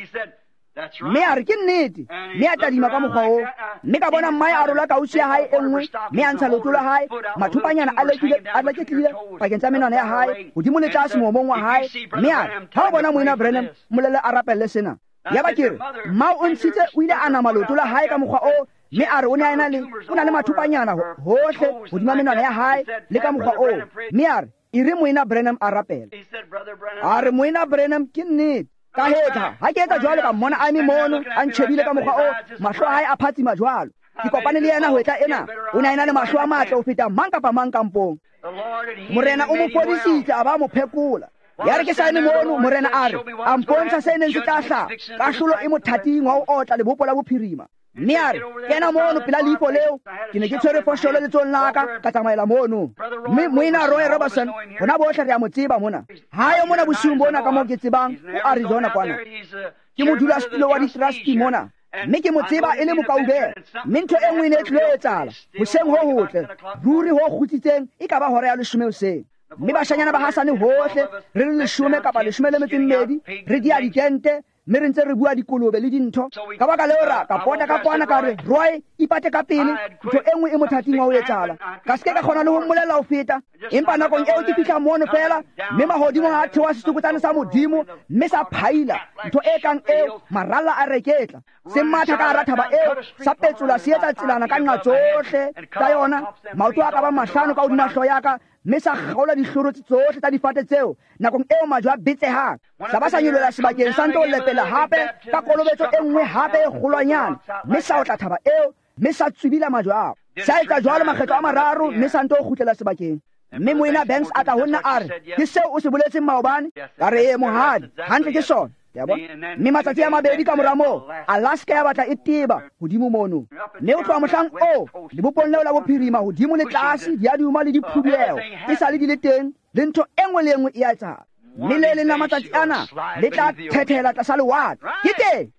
mme a re ke nnete mme a tadima ka mokgwa oo mme ka bona mmae a rola kausi ya hae e nngwe mme a ntsha leoto la hae mathupanyana a leketlile pakeng tsa menwana ya hae hodimo le tlase moomong wa hae mme a re ha o bona moina Branham molele a rapelle sena ya ba ke re mmao o ntshitse o ile a nama leoto la hae ka mokgwa oo mme a re o na le mathupanyana hohle hodima menwana ya hae le ka mokgwa oo mme a re e re moina Branham a rapela a re moina Branham ke nnete ka hetha ha ke etsa jwalo ka mmona a eme mono a ntshebile ka mokgwa o mahlo a hae a phatsima jwalo ke kopane le yena ho etla ena o ne a ena le mahlo a matle ho feta mang kapa mang kampong morena o mo fodisitse a ba mo phekola ya re ke sa eme mono morena a re a mpontsha se neng se tla hlaha kahlolo e mothating wa ho otla lebopo la bophirima mme a re kena mono pela leifo leo ke ne ke tshwere fosholo letsong la ka tsamaela mono mme moina Roy Robertson bona bohle re a mo tseba mona hayo mona bosiung bona ka mo ke tsebang o Arizona kwana ke modulasetulo wa di-trustee mona mme ke mo tseba e le mokaubela mme ntho e nngwe e ne e tlile ho etsala hoseng ho hotle ruri ho kgutsitseng e ka ba hora ya 10 hoseng mme bashanyana ba hasane hohle re le 10 kapa 12 re dia ditente mme re ntse re bua dikolobe le dintho ka baka leo ra ka pota ka kwana ka re Roy ipate ka pele ntho e nngwe e mothating wa ho etsala ka seke ka kgona le ho mmolella ho feta empa nakong eo ke fihla mono fela mme mahodimo a thewa setsukutsane sa modimo mme sa phaila ntho e kang eo maralla a reketla se matha ka rathaba eo sa petsola se etsa tselana ka nqa tsohle ka yona maoto a ka ba 5 ka hodima hlo ya ka mme sa kgaola dihloro tsohle tsa difate tseo nakong eo majwa a betsehang sa ba sa nyolela sebakeng sa nto lepela hape ka kolobetso e nngwe hape e kgolwanyana mme sa otla thaba eo mme sa tswibila majwa ao sa etsa jwalo makgetlo a 3 mme sa nto o kgutlela sebakeng mme moina Banks a tla ho nna a re ke seo o se boletseng maobane ka re mohadi hantle ke sona mme matsatsi a 2 ka mora moo Alaska ya batla e teba hodimo mono mme o tloha mohlang o lebopong leo la bophirima hodimo le tlase di a duma le diphuduelo e sa le di le teng le ntho e nngwe le nngwe e a etsahala mme le leng la matsatsi ana le tla thethela tlasa lewatle ke teng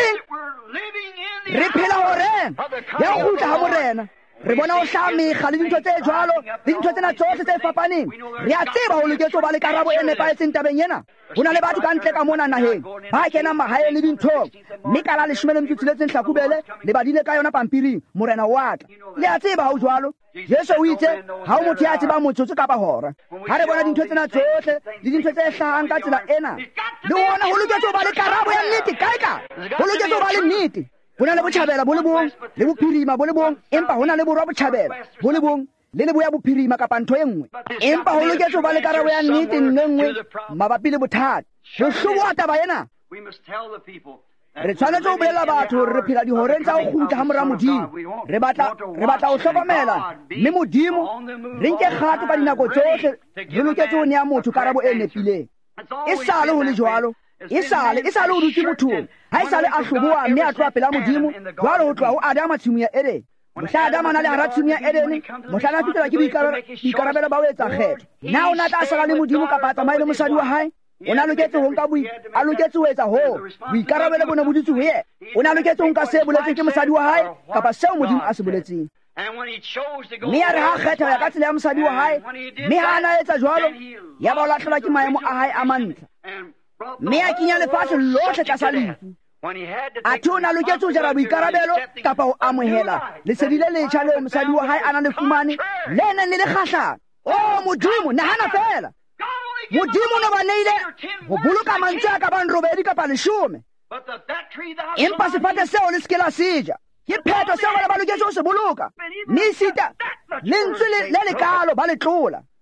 re phela horeng ya ho kgutla ha morena re bona o hlaha mekga le dintho tse jwalo le dintho tsena tsohle tse fapaneng re a tseba ho loketse ba le karabo e nepahetseng tabeng ena ho na le batho ka ntle ka mona naheng ba kena mahaeng le dinthong mme ka la 16 Hlakubele le badile ka yona pampiring morena wa tla le a tseba ha o jwalo Jesu o itse ha o motho ya tseba motsotso ka ba hora ha re bona dintho tsena tsohle le dintho tse hlahang ka tsela ena le wona ho loketse ba le karabo ya nnete kae ho loketse ba le nnete hona le botjhabela bo le bong le bophirima bo le bong empa hona le borwa botjhabela bo le bong le le boya bophirima kapa ntho e nngwe empa ho loketse ba le karabo ya nnete nngwe mabapi le bothata ho hloboa taba ena re tshwanetse ho bolela batho hore re phela dihoreng tsa ho kgutla ha mora modimo re batla ho hlokomela mme modimo re nke kgato ka dinako tsohle re loketse ho nea motho karabo e nepileng e sale ho le jwalo e sale o dutse mothong ha e sale a hloboa mme a tloha pela modimo jwalo ho tloha ho Adama tshimo ya Eden mohla Adama na le hara tshimo ya Eden mohla na fitela ke boikarabelo ba ho etsa kgetho na o na tla sala le modimo kapa tsamaile mosadi wa hae o na loketse ho nka a loketse ho etsa ho boikarabelo bona bo dutse ho ye o na loketse ho nka se boletseng ke mosadi wa hae kapa seo modimo a se boletseng mme a re ha kgetha ya ka tsela ya mosadi wa hae mme ha a na etsa jwalo ya ba o lahlehelwa ke maemo a hae a mantlha mme a kenya lefatshe lohle tlasa lefu athe o na loketse ho jara boikarabelo kapa ho amohela lesedi le letjha leo mosadi wa hae a na le fumane le neng le le kgahlano o modimo nahana fela modimo no ba neile ho boloka mantswe a ka bang 8 kapa 10 empa sefate seo le skela seja ke phetho seo ba loketse ho se boloka mme sita lentswe le lekalo ba le tlola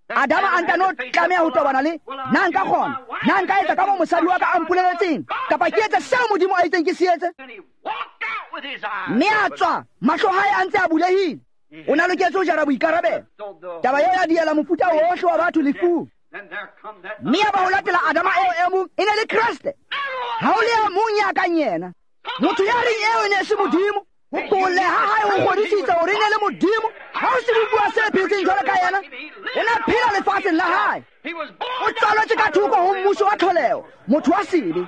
Adama a ntano tlameha ho tobana le nna nka kgona nna nka etsa ka mo mosadi wa ka a mpoleletseng kapa ke etsa seo modimo a itseng ke se etse mme a tswa mahlo hae a ntse a bulehile o na loketse ho jara boikarabelo taba eo ya diela mofuta ohle wa batho lefung mme ya ba ho latela Adama eo e mong e ne le Kriste ha o le e mong ya kang yena motho ya reng eo e ne se modimo ho bolle ha hae ho kgodisitse hore e ne le modimo ha o se bua se phetseng jwalo ka yena o na phela lefatsheng la hae o tswaletswe ka thoko ho mmuso wa tlholeho motho wa sebe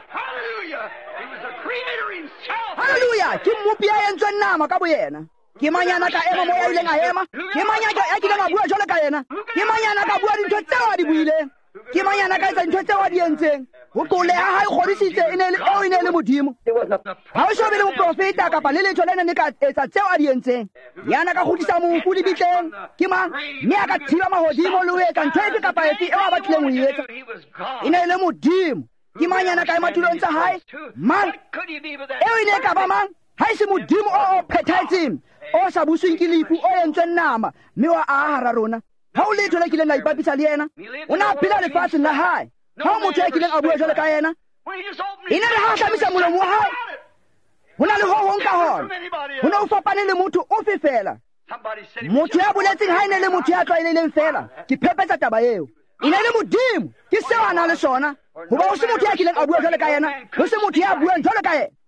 halleluya ke mmopi ya entsweng nama ka boyena ke manyana ka ema mo ya ileng a ema ke manyana ya kileng a bua jwalo ka yena ke manyana ka bua dintho tseo a di buileng ke manyana ka etsa dintho tseo a di entseng ho qoleha ha e kgodisitse e ne le modimo ha o so be le moprofeta kapa le letho lena ne ka etsa tseo a di entseng yana ka kgodisa mofu le bitleng ke mang mme a ka thiba mahodimo le ho etsa ntho efe kapa efe eo a batlileng ho etsa e ne le modimo ke manyana ka ematulong tsa hae mang eo e ne ka ba mang ha e se modimo o phethahetseng o sa busweng ke lefu o entsweng nama mme wa ahara rona ha o letho le kileng la ipapisa le yena o na phela lefatsheng la hae ha o motho ya kileng a bua jwalo ka yena e ne le ha hlamisa molomo wa hae ho na le ho hong ka hona ho ne o fapane le motho o fe fela motho ya boletseng ha e ne le motho ya tlwaelehileng fela ke phepetsa taba eo e ne le modimo ke seo a na le sona hoba ho se motho ya kileng a bua jwalo ka yena ho se motho ya buang jwalo ka yena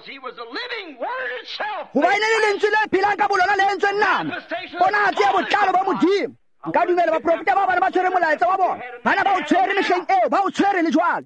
hoba e ne le lentswe le phelang ka bolona le entsweng nama ponahatso ya botlalo ba modimo nka dumela baprofeta ba bana ba tshwere molaetsa wa bona bana ba o tshwere mehleng eo ba o tshwere le jwalo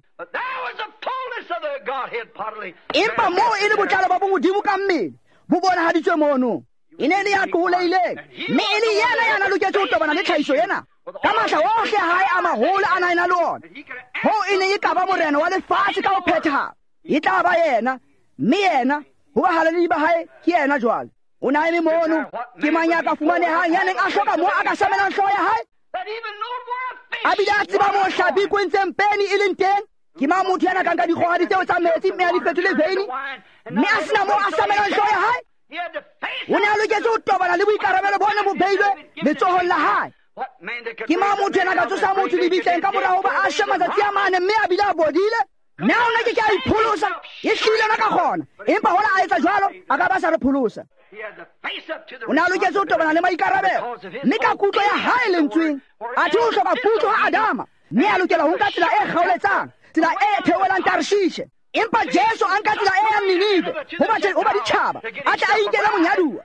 empa moo e le botlalo ba bomodimo ka mmele bo bonahaditswe mono e ne le ya qoholehileng mme e le yena ya na loketse ho tobana le tlhahiso ena ka matla ohle hae a maholo a na e na le ona ho e ne e ka ba morena wa lefatshe ka ho phethaha e tla ba yena mme yena ho ba halali ba hae ke yena jwalo o na eme mono ke mang ya ka fumanehang ya neng a hloka moo a ka samelang hlooho ya hae a bile a tseba moo hlapi e kwentseng peni e leng teng ke mang motho ya nakang ka dikgogadi tseo tsa metsi mme a di fetole veini mme a sena moo a samelang hlooho ya hae o ne a loketse ho tobana le boikarabelo bone bo beilwe letsohong la hae ke mang motho yana ka tsosa motho lebitleng ka morago ba a she matsatsi a mane mme a bile a bodile mme a ona ke a ipholosa e hlile na ka kgona empa hola a etsa jwalo a ka ba sa re pholosa o ne a loketse ho tobana le maikarabelo mme ka kutlo ya hae lentsweng athe o hloka kutlo ha Adama mme a lokela ho nka tsela e kgaoletsang tsela e theohelang Tarshishe empa Jesu a nka tsela e yang Ninive ho ba ditjhaba a tle a inkele monyaduwa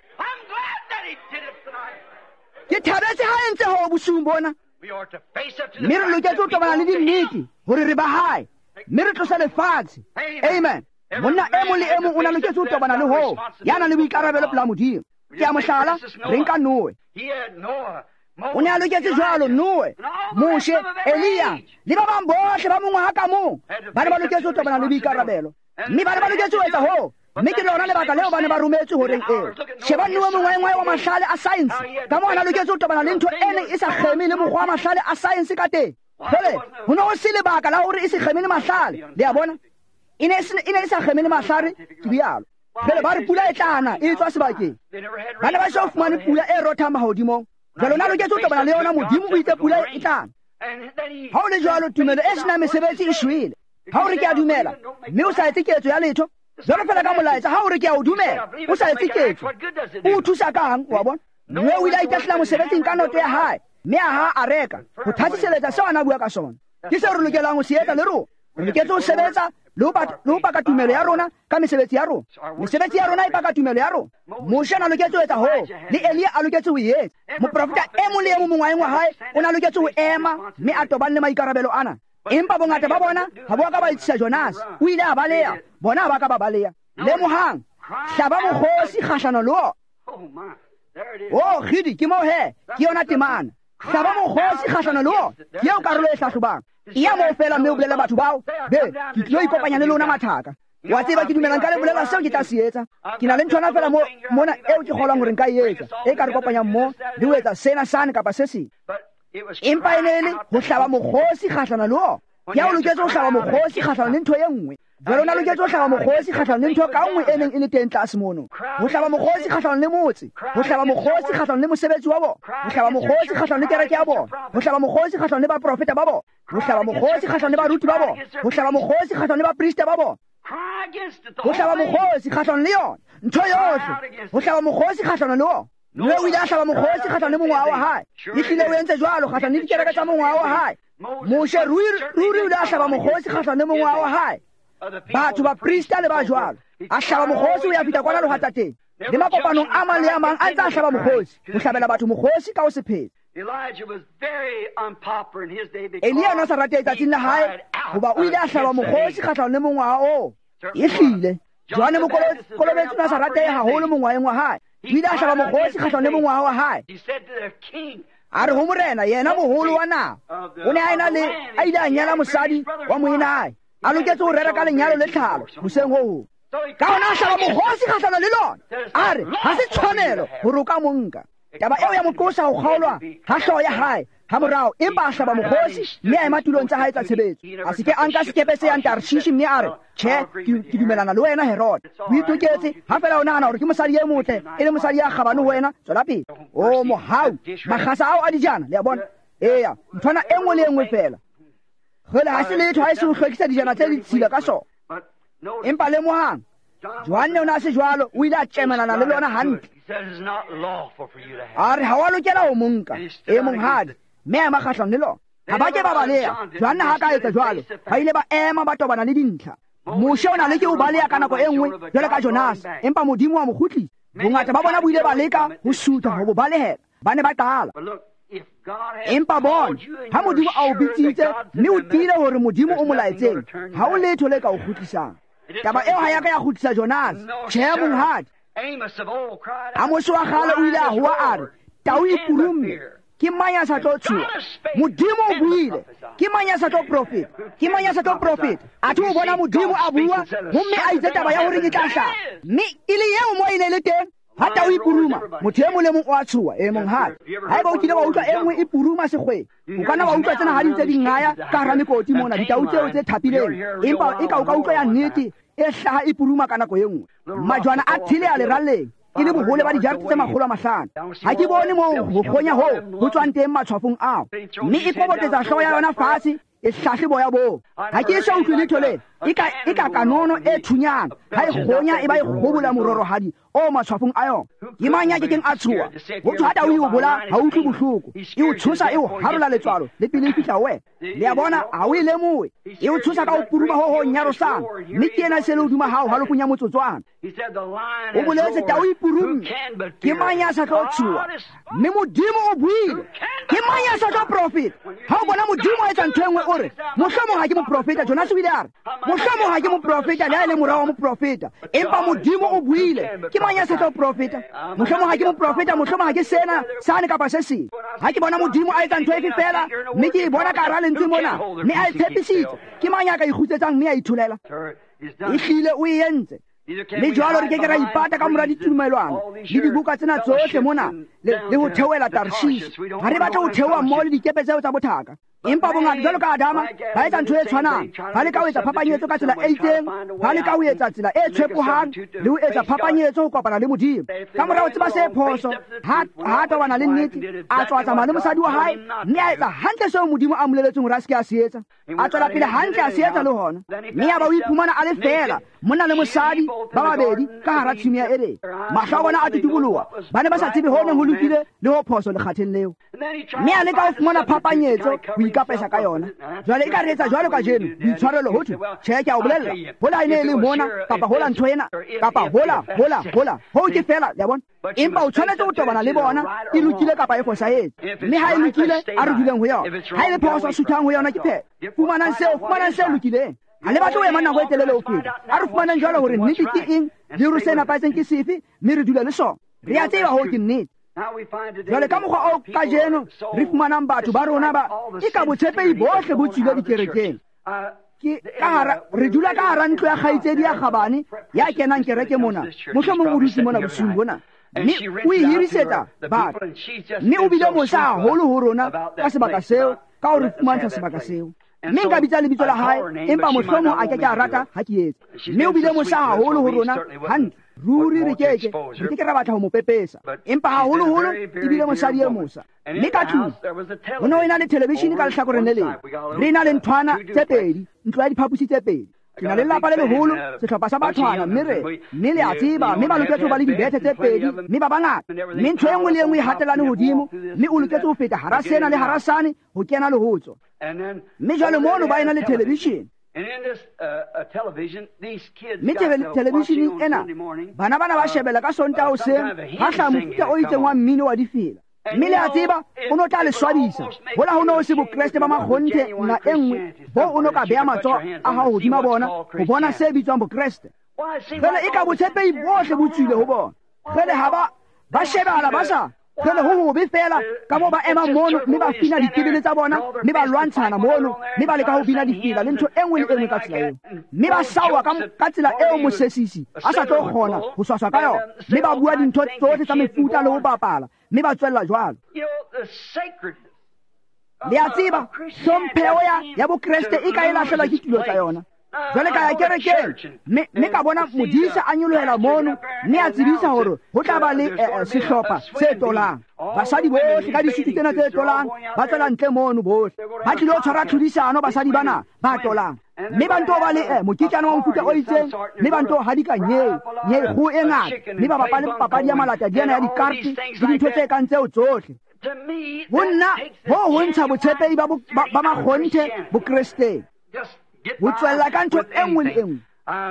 ke thabetse ha entse ho bosung bona mme re loketse ho tobana le dinnete hore re ba hae mme re tlosa lefatshe amen monna e mong le e mong o na loketse ho tobana le ho ya na le boikarabelo pela modimo ke a mohlala re nka Noe o ne a loketse jwalo Noe Moshe Eliya le ba bang bohle ba mongwaha ka mong ba ne ba loketse ho tobana le boikarabelo mme ba ne ba loketse ho etsa ho mme ke lona lebaka leo ba ne ba rometse horeng eo sheba Noe mongwaengwae wa mahlale a science ka moo a na loketse ho tobana le ntho e neng e sa kgeme le mokgwa wa mahlale a science ka teng jwale ho ne ho se lebaka la hore e se kgeme le mahlale le a bona e ne e sa kgeme le mahlare ke bialo jwale ba re pula e tlana e tswa sebakeng ba ne ba so fumane pula e rothang mahodimong jwale o na loketse ho tobana le yona modimo o itse pula e tlana ha o le jwalo tumelo e senang mesebetsi e shwele ha o re ke a dumela mme o sa etse ketso ya letho jwalo fela ka molaetsa ha o re ke a o dumela o sa etse ketso o thusa kang wa bona mme o ile a itahlela mosebetsing ka noto ya hae mme a reka ho thathiseletsa seo a na bua ka sona ke seo re lokelang ho se etsa le rona re loketse ho sebetsa le ho baka tumelo ya rona ka mesebetsi ya rona mesebetsi ya rona e baka tumelo ya rona Moshe a loketse ho etsa ho le Eliya a loketse ho etsa moprofeta e mong le e mong mongwaeng wa hae o na loketse ho ema mme a tobane le maikarabelo ana empa bongata ba bona ha bo ka ba itsisa Jonas o ile a baleya bona ba ka ba baleya le mohang hlaba mokgosi kgahlano lo khidi ke mo he ke yona temana hlaba mokgosi kgahlano lo ke eo karolo e hlahlobang ya mo fela mme o bolela batho bao be ke tlo ikopanya le lona mathaka wa tseba ke dumelang ka le bolela seo ke tla se etsa ke na le nthwana fela mona eo ke kgolang hore nka etsa e ka re kopanya mmo le ho etsa sena sane kapa se seng empa e ne le ho hlaba mokgosi kgahlano lo ya o loketse ho hlaba mokgosi kgahlano le ntho e nngwe jwale o na loketse ho hlaba mokgosi kgahlano le ntho ka nngwe e neng e le teng tlase mono, ho hlaba mokgosi kgahlano le motse, ho hlaba mokgosi kgahlano le mosebetsi wa bona, ho hlaba mokgosi kgahlano le kereke ya bona, ho hlaba mokgosi kgahlano le baprofeta ba bona, ho hlaba mokgosi kgahlano le baruti ba bona, ho hlaba mokgosi kgahlano le bapriste ba bona, ho hlaba mokgosi kgahlano le yona ntho yohle, ho hlaba mokgosi kgahlano le ona. Noe o ile a hlaba mokgosi kgahlano le mongwa wa hae, ehlile o entse jwalo kgahlano le dikereke tsa mongwa wa hae. Moshe ruri o ile a hlaba mokgosi kgahlano le mongwa wa hae, batho ba prista le ba jwalo, a hlaba mokgosi o ya feta kwana lehatla teng, le makopanong a mang le a mang a ntse a hlaba mokgosi, ho hlabela batho mokgosi ka ho sepheo. Elia o na sa rate tsatsing la hae hoba o ile a hlaba mokgosi kgahlano le mongwa oo. Ehlile Johane Mokolobetsi o na sa ratehe haholo mongwaeng wa hae, o ile a hlaba mokgosi kgahlano le mongwa wa hae. A re ho morena yena moholo wa naha o ne a ile a nyala mosadi wa moena hae, a loketse ho rera ka lenyalo le tlhalo hoseng ho ka ona a hlaba mokgosi kgahlano le lona. A re ha se tshwanelo hore o ka monka taba eo ya moqosa ho kgaolwa ha hlooho ya hae ha morao, empa a hlaba mokgosi mme a ema tulong tsa hae tsa tshebetso. A se ke a nka sekepe se yang Tarshishi mme a re tjhe, ke dumelana le wena Herode, o itoketse ha fela o nahana hore ke mosadi e motle e le mosadi ya kgabane ho wena, tswela pele. O mohau makgasa ao a dijana le a bona, eya nthwana e nngwe le e nngwe fela hole ha se letho ha e se ho hlwekisa dijana tse ditshila ka sona. Empa le mohang Johane o na se jwalo o ile a tjemelana le lona hantle. A re ha wa lokela ho monka e monghadi mme a makgahlano le lona. Ha ba ke ba baleha Johane ha ka etsa jwalo, ba ile ba ema ba tobana le dintlha. Moshe o na le ke o baleha ka nako e nngwe jwale ka Jonas, empa Modimo wa mo kgutlisa. Bongata ba bona bo ile ba leka ho sutha ho bo balehela, ba ne ba qala. Empa bona ha Modimo a o bitsitse mme o tiile hore Modimo o mo laetseng, ha o letho le ka o kgutlisang. Taba eo ha ya ka ya kgutlisa Jonas, tjhe monghadi. Amos wa kgale o ile a hoa a re tau e purumme, ke mang ya sa tlo tshuwa? Modimo o buile, ke mang ya sa tlo profeta? Ke mang ya sa tlo profeta? A thu bona Modimo a bua homme a itse taba ya hore ke tla hlaha, mme ile eo mo ile le teng ha tau e puruma, motho e mong le mong o a tshuwa. Monghadi ha eba o kile wa utlwa e nngwe e puruma sekgweng, o kana wa utlwa tsena ha di ntse di ngaya ka hara mekoti mona, ditau tseo tse thapileng, empa e ka o ka utlwa ya nnete e hlaha e puruma ka nako e nngwe. Majwana a thile a leralleng ke le bohole ba dijarete tse 500. Ha ke bone mo ho kgonya ho tswang teng matshwafong ao, mme e pobotetsa hlooho ya yona fatshe e hlahle boya boo. Ha ke sa utlwe letho le e ka kanono e thunyang ha e kgonya e ba e kgobola mororohadi o matshwafong a yona. Ke mang ya kekeng a tshuwa? Ho tswa hata o e bola ha utlwe bohloko, e o tshosa e o harola letswalo le pele e fihla wena. Le a bona ha o e lemohe, e o tshosa ka ho puruma ho nyarosang, mme ke ena se le hodima hao halofong ya motsotswana. O boletse tau e purumme, ke mang ya sa tlo tshuwa? Mme Modimo o buile, ke mang ya sa tlo profeta? Ha o bona Modimo a etsa ntho e nngwe o re mohlomong ha ke moprofeta. Jonas o ile a re mohlomong ha ke moprofeta le ha e le morao wa moprofeta, empa Modimo o buile, ke mang ya sa tlo profeta? Mohlomong ha ke moprofeta, mohlomong ha ke sena sane kapa se seng. Ha ke bona Modimo a etsa ntho efe fela mme ke e bona ka hara lentswe mona, mme a e tshepisitse, ke mang ya ka ikgutsetsang mme a itholela? Ehlile o e entse. Le jwalo re ke ra ipata ka mora ditumelwana le dibuka tsena tsohle mona le ho theoela Tarshishi. Ha re batla ho theoa mmoho le dikepe tseo tsa bothaka, empa bongata jwalo ka Adama ba etsa ntho e tshwanang, ba le ka ho etsa phapanyetso ka tsela e itseng, ba le ka ho etsa tsela e tshepohang le ho etsa phapanyetso ho kopana le Modimo. Ka mora ho tseba se phoso ha tobana le nnete, a tswa tsamaya le mosadi wa hae mme a etsa hantle seo Modimo a moleletseng hore a se ke a se etsa, a tswela pele hantle a se etsa le hona, mme ya ba o iphumana a le fela monna le mosadi ba babedi ka hara tshimo ya Eden. Mahlo a bona a tutuboloha, ba ne ba sa tsebe ho neng ho lokile le ho phoso lekgatheng leo, mme a leka ho fumana phapanyetso ho ikapesa ka yona. Jwale e ka re etsa jwalo ka jeno boitshwarelo ho thwe tjhe, ke a o bolella hola e ne e le mona kapa hola ntho ena kapa hola ho ke fela, le a bona. Empa o tshwanetse ho tobana le bona e lokile kapa e fosahetse, mme ha e lokile a re duleng ho yona, ha e le phoso a suthang ho yona ke phela. Fumanang seo lokileng. Ha le batho o ema nako e telele ho feta, a re fumanang jwalo hore nnete ke eng le hore se nepahetseng ke sefe, mme re dula le sona. Re a tseba ho ke nnete. Jwale ka mokgwa o ka jeno re fumanang batho ba rona ba e ka botshepehi bohle bo tswile dikerekeng. Re dula ka hara ntlo ya kgaitsedi ya kgabane ya kenang kereke mona, mohlomong o dutse mona bosiung bona, mme o e hirisetsa batho, mme o bile mosa haholo ho rona ka sebaka seo, ka ho re fumantsha sebaka seo. mme nka bitsa lebitso la hae empa mohlomong a ke ke a rata ha ke etsa mme o bile mosa haholo ho rona hantle ruri re ke ra batla ho mo pepesa empa haholoholo e bile mosadi e mosa mme ka tlung ho ne ho ena le televishene ka lehlakoreng le leng re na le nthwana tse pedi ntlo ya diphapusi tse pedi ke na le lelapa le leholo sehlopha sa bathwana mme le a tseba mme ba loketse ho ba le dibethe tse pedi mme ba bangata mme ntho e nngwe le e nngwe e hatelane hodimo mme o loketse ho feta hara sena le hara sane ho kena le ho tswa mme jwale mono ba ena le televishene mme televisheneng ena bana ba shebela ka sontaha hoseng ha hlaha mofuta o itseng wa mmino wa difela mme le a tseba o no tla le swabisa hola ho no se bokreste ba makgonthe nna e nngwe bo o no ka beha matsoho a hao hodima bona ho bona se bitswang bokreste fela e ka botshepehi bohle bo tswile ho bona fele ha ba shebahala ba sa fele ho hobe fela ka mo ba ema mono mme ba fina ditebele tsa bona mme ba lwantshana mono mme ba leka ho bina difela le ntho e nngwe le e nngwe ka tsela eo mme ba sawa ka tsela eo mosesisi a sa tlo kgona ho swaswa ka yona mme ba bua dintho tsohle tsa mefuta le ho bapala mme ba tswella jwalo le a tseba hlompheho ya bokreste e ka e lahlehelwa ke tulo tsa yona jwale ka ya kerekeng mme ka bona modisa a nyolohela mono mme a tsebisa hore ho tla ba le sehlopha se tolang basadi bohle ka disutu tsena tse tolang ba tswela ntle mono bohle ba tlile ho tshwara tlhodisano basadi bana ba tolang mme ba nto ba le mokitlane wa mofuta o itseng mme ba nto hadika nyego e ngata mme ba bapa le papadi ya malata diana ya dikarte le dintho tse kang tseo tsohle ho nna ho ntsha botshepehi ba makgonthe bokresteng ho tswella ka ntho e nngwe le e nngwe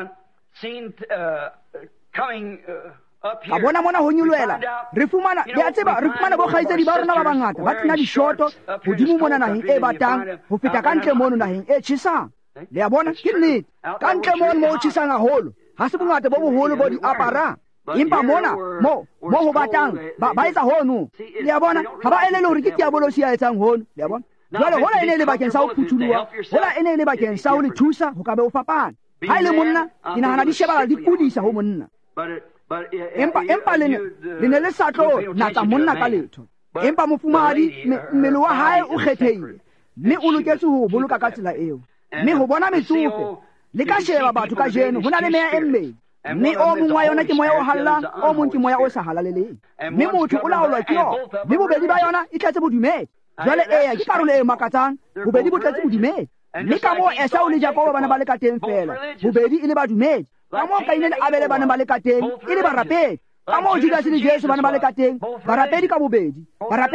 a bona mona ho nyolohela re fumana bo kgaitsedi ba rona ba bangata ba tena dishoto hodimo mona naheng e batang ho feta ka ntle mono naheng e tjhesang le a bona ke nnete ka ntle mono mo ho tjhesang haholo ha se bongata bo boholo bo di aparang empa mona mo ho batang ba etsa hono le a bona ha ba elele hore ke diabolosi ya etsang hono le a bona jwale hola e ne le bakeng sa ho phuthuluwa hola e ne le bakeng sa ho le thusa ho ka be ho fapana ha ile monna ke nahana di shebala di kudisa ho monna empa le ne le sa tlo natsa monna ka letho empa mofumahadi mmele wa hae o kgethehile mme o loketse ho boloka ka tsela eo mme ho bona metsofe le ka sheba batho ka jeno ho na le meya e mmedi mme o mong wa yona ke moya o hallang o mong ke moya o sa halaleleng mme motho o laolwa ke yona mme bobedi ba yona e tletse bodumedi jwale eya ke karolo e makatsang bobedi bo tletse bodumedi mme ka moo Esau le Jakobo bana ba le ka teng fela bobedi e le badumedi ka moo Kaine le Abele bana ba le ka teng e le barapedi ka moo Judas le Jesu bana ba le ka teng barapedi ka bobedi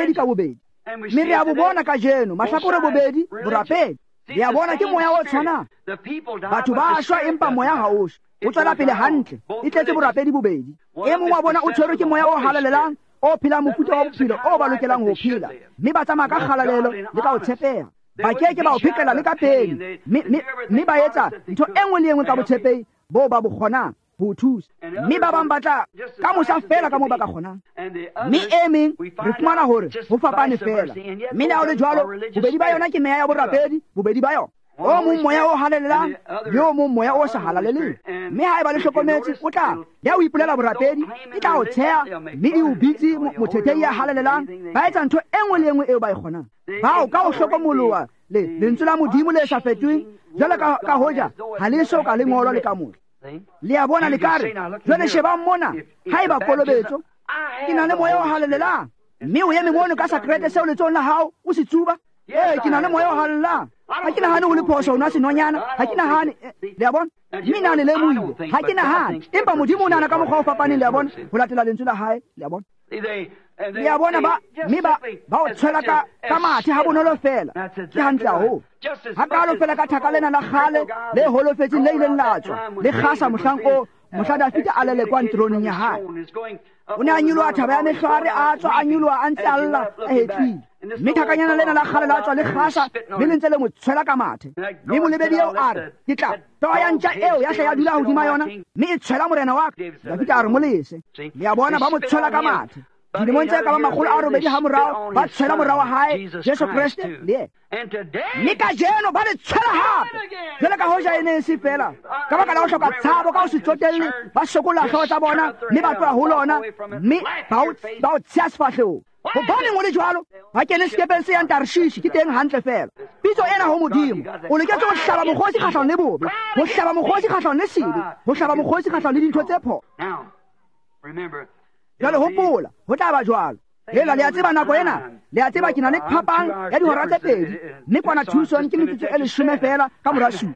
mme re a bo bona ka jeno mahlakore bobedi borapedi re a bona ke moya o tshwanang batho ba shwa empa moya ha o shwe o tswela pele hantle e tletse borapedi bobedi e mong wa bona o tshwerwe ke moya o halalelang o phela mofuta wa bophelo o ba lokelang ho phela mme ba tsamaya ka kgalalelo le ka ho tshepeha ba keke ba o phekela le ka pele mme ba etsa ntho e nngwe le e nngwe ka botshepehi bo ba bo kgonang ho thusa mme ba bang batla ka mosa fela ka moo ba ka kgonang mme e meng re fumana hore ho fapane fela mme le ha o le jwalo bobedi ba yona ke meya ya borapedi bobedi ba yona o mong moya o halalelang le o mong moya o sa halaleleng mme ha e ba le hlokometse o tla ya o ipolela borapedi e tla o tsheha mme e o bitse mothethehi ya halalelang ba etsa ntho e nngwe le e nngwe eo ba e kgonang bao ka ho hlokomoloha lentswe la modimo le sa fetoheng jwale ka hoja ha le so ka le ngolwa le ka mohla le a bona le kare jwale shebang mona ha e ba kolobetso ke na le moya o halalelang mme o eme mono ka sakrete seo letsong la hao o se tsuba ke na le moya o halalelang ha ke nahane ho le phoso o nwa senonyana ha ke nahane le a bona mme na le lemohile ha ke nahane empa modimo o nahana ka mokgwa o fapaneng le a bona ho latela lentswe la hae le a bona le a bona mme ba o tshwela ka mathe ha bonolo fela ke hantle haholo ha kalo fela ka thaka lena la kgale le holofetseng le ileng la tswa le kgasa mohlang o mohla Dafita a lelekwa ntroning ya hae o ne a nyoloha thaba ya mehlware a tswa a nyoloha a ntse a lla a hetlile mme thakanyana lena la kgale la tswa le kgasa mme le ntse le mo tshwela ka mathe mme molebedi eo a re ke tla toa ya ntja eo ya hla ya dula hodima yona mme e tshwela morena wa ka Dafita a re molese le a bona ba mo tshwela ka mathe dilemong tse ka ba 800 ha morao ba tshwela morao wa hae Jesu Kriste le mme ka jeno ba le tshwela hape jwale ka hoja e ne se fela ka baka la ho hloka tshabo ka ho se tsotelle ba sokola hlooho tsa bona mme ba tloha ho lona mme ba o tsheha sefahlehong Hobaneng o le jwalo? Ha kene sekepeng se yang Tarshish ke teng hantle fela. Pitso ena ho Modimo. O loketse ho hlaba mokgosi kgahlano le bobe, ho hlaba mokgosi kgahlano le sebe, ho hlaba mokgosi kgahlano le dintho tse pho. Jwale hopola, ho tla ba jwalo. Hela le a tseba nako ena, le a tseba ke na le phapang ya dihora tse pedi, mme kwana Tucson ke metsotso e 10 fela ka mora supa.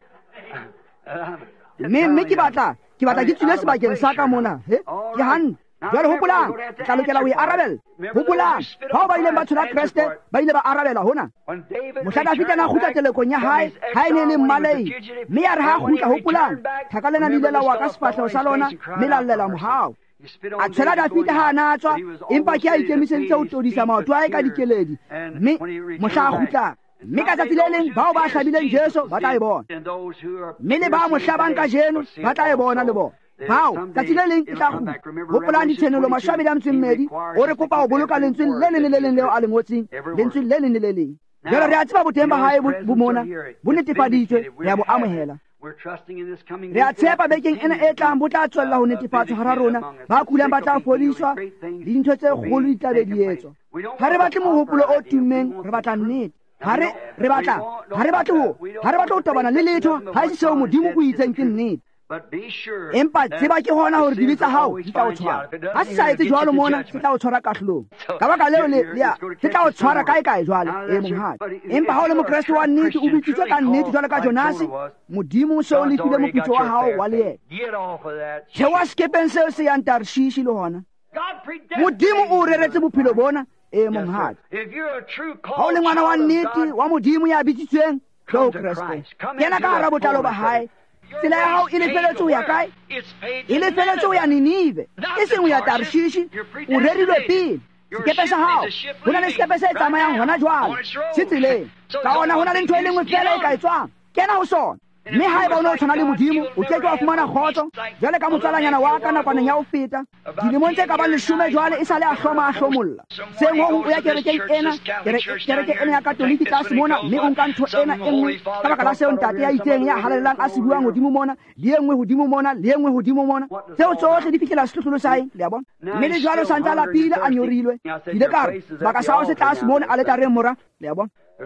Mme ke batla ke tswile sebakeng sa ka mona, ke hantle. Jwale hopolang, ke tla lokela ho e arabela. Hopolang, bao ba ileng ba tshola Kreste ba ile ba arabela hona. Mohla Dafita na kgutla telekong ya hae, ha e ne le mmalei, mme ya re ha kgutla hopolang, thaka lena le ile la wa ka sefahleho sa lona, mme la llela mohao. A tshela Dafita ha a natswa, empa ke a ikemiseditse ho todisa maoto a ka dikeledi, mme mohla a kgutlang. Mme ka tsatsi le leng bao ba hlabileng Jesu ba tla e bona, mme le ba mo hlabang ka jeno ba tla e bona le bona. Bao tsatsi le leng e tla kgutla. Hopolang ditshenolo 12 o re kopa ho boloka lentswe le leng le leng leo a le ngotseng, lentswe le leng le leng. Jwale re a tseba boteng ba hae bo mona bo netefaditswe, re a bo amohela. Re a tshepa bekeng ena e tlang bo tla tswella ho netefatswa hara rona, ba kulang ba tla fodiswa, le dintho tse kgolo di tla be di etswa. Ha re batle mohopolo o tummeng, re batla nnete. Ha re batle ho tobana le letho ha se seo Modimo o itseng ke nnete. Empa tseba ke hona hore dibe tsa hao di tla o tshwara. Ha se sa etse jwalo mona, se tla o tshwara kahlolong. Ka baka leo se tla o tshwara kae jwale, monghadi. Empa ha o le Mokristo wa nnete, o bitsitswe ka nnete jwalo ka Jonase, Modimo o se o lefile moputso wa hao wa leeto. Theoha sekepeng seo se yang Tarshish le hona. Modimo o reretse bophelo bona, monghadi. Ha o le ngwana wa nnete wa Modimo ya bitsitsweng ho Kriste, kena ka hara botlalo ba hae. Tsela ya hao e lefeletse ho ya kae? E lefeletse ho ya Ninive, e seng ho ya Tarshish. O rerilwe pele. Sekepe sa hao ho na le sekepe se tsamayang hona jwale, se tseleng. Ka ona ho na le ntho e lengwe fela e ka etswang, kena ho sona. Mme haeba o ne o tshwana le Modimo, o keke wa fumana kgotso. Jwale ka motsalanyana wa ka nakwaneng ya ho feta, dilemong tse ka bang 10 jwale e sale a hlomolla. Seng ho o ya kerekeng ena, kereke ena ya Katoliki tlase mona, mme o nka ntho ena e nngwe ka baka la seo ntate ya itseng ya halalelang a se buang hodimo mona, le enngwe hodimo mona, le enngwe hodimo mona. Tseo tsohle di fihlela sehlohlolo sa hae, le a bona. Mme le jwalo sa ntse a lapile a nyorilwe. Ile ka re sebaka sa hao se tlase mona a letareng mora, le a bona.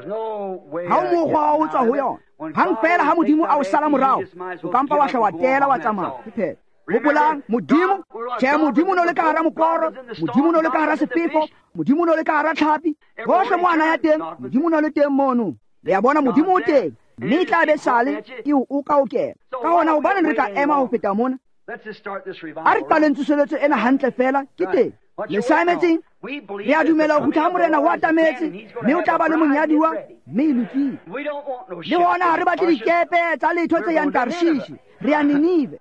Ha o mokgwa o tswa ho yona, hang fela ha Modimo a o sala morao, o kampa wa hla wa tela wa tsamaya ke phela. Hopolang, Modimo o no le ka hara mokoro, Modimo o no le ka hara sefefo, Modimo o no le ka hara tlhapi. Hohle mo ana ya teng, Modimo o no le teng mono. Le a bona Modimo o teng, mme e tla be sale e o ka okela. Ka hona hobaneng re ka ema ho feta mona? A re qaleng tsoseletso ena hantle fela ke teng. Le saemetseng, re a dumela ho kgutla ha morena ho atametse, mme o tla ba le monyadiwa, mme e lokile. Le hona ha re batle dikepe tsa letho tse yang Tarshish, re ya Ninive,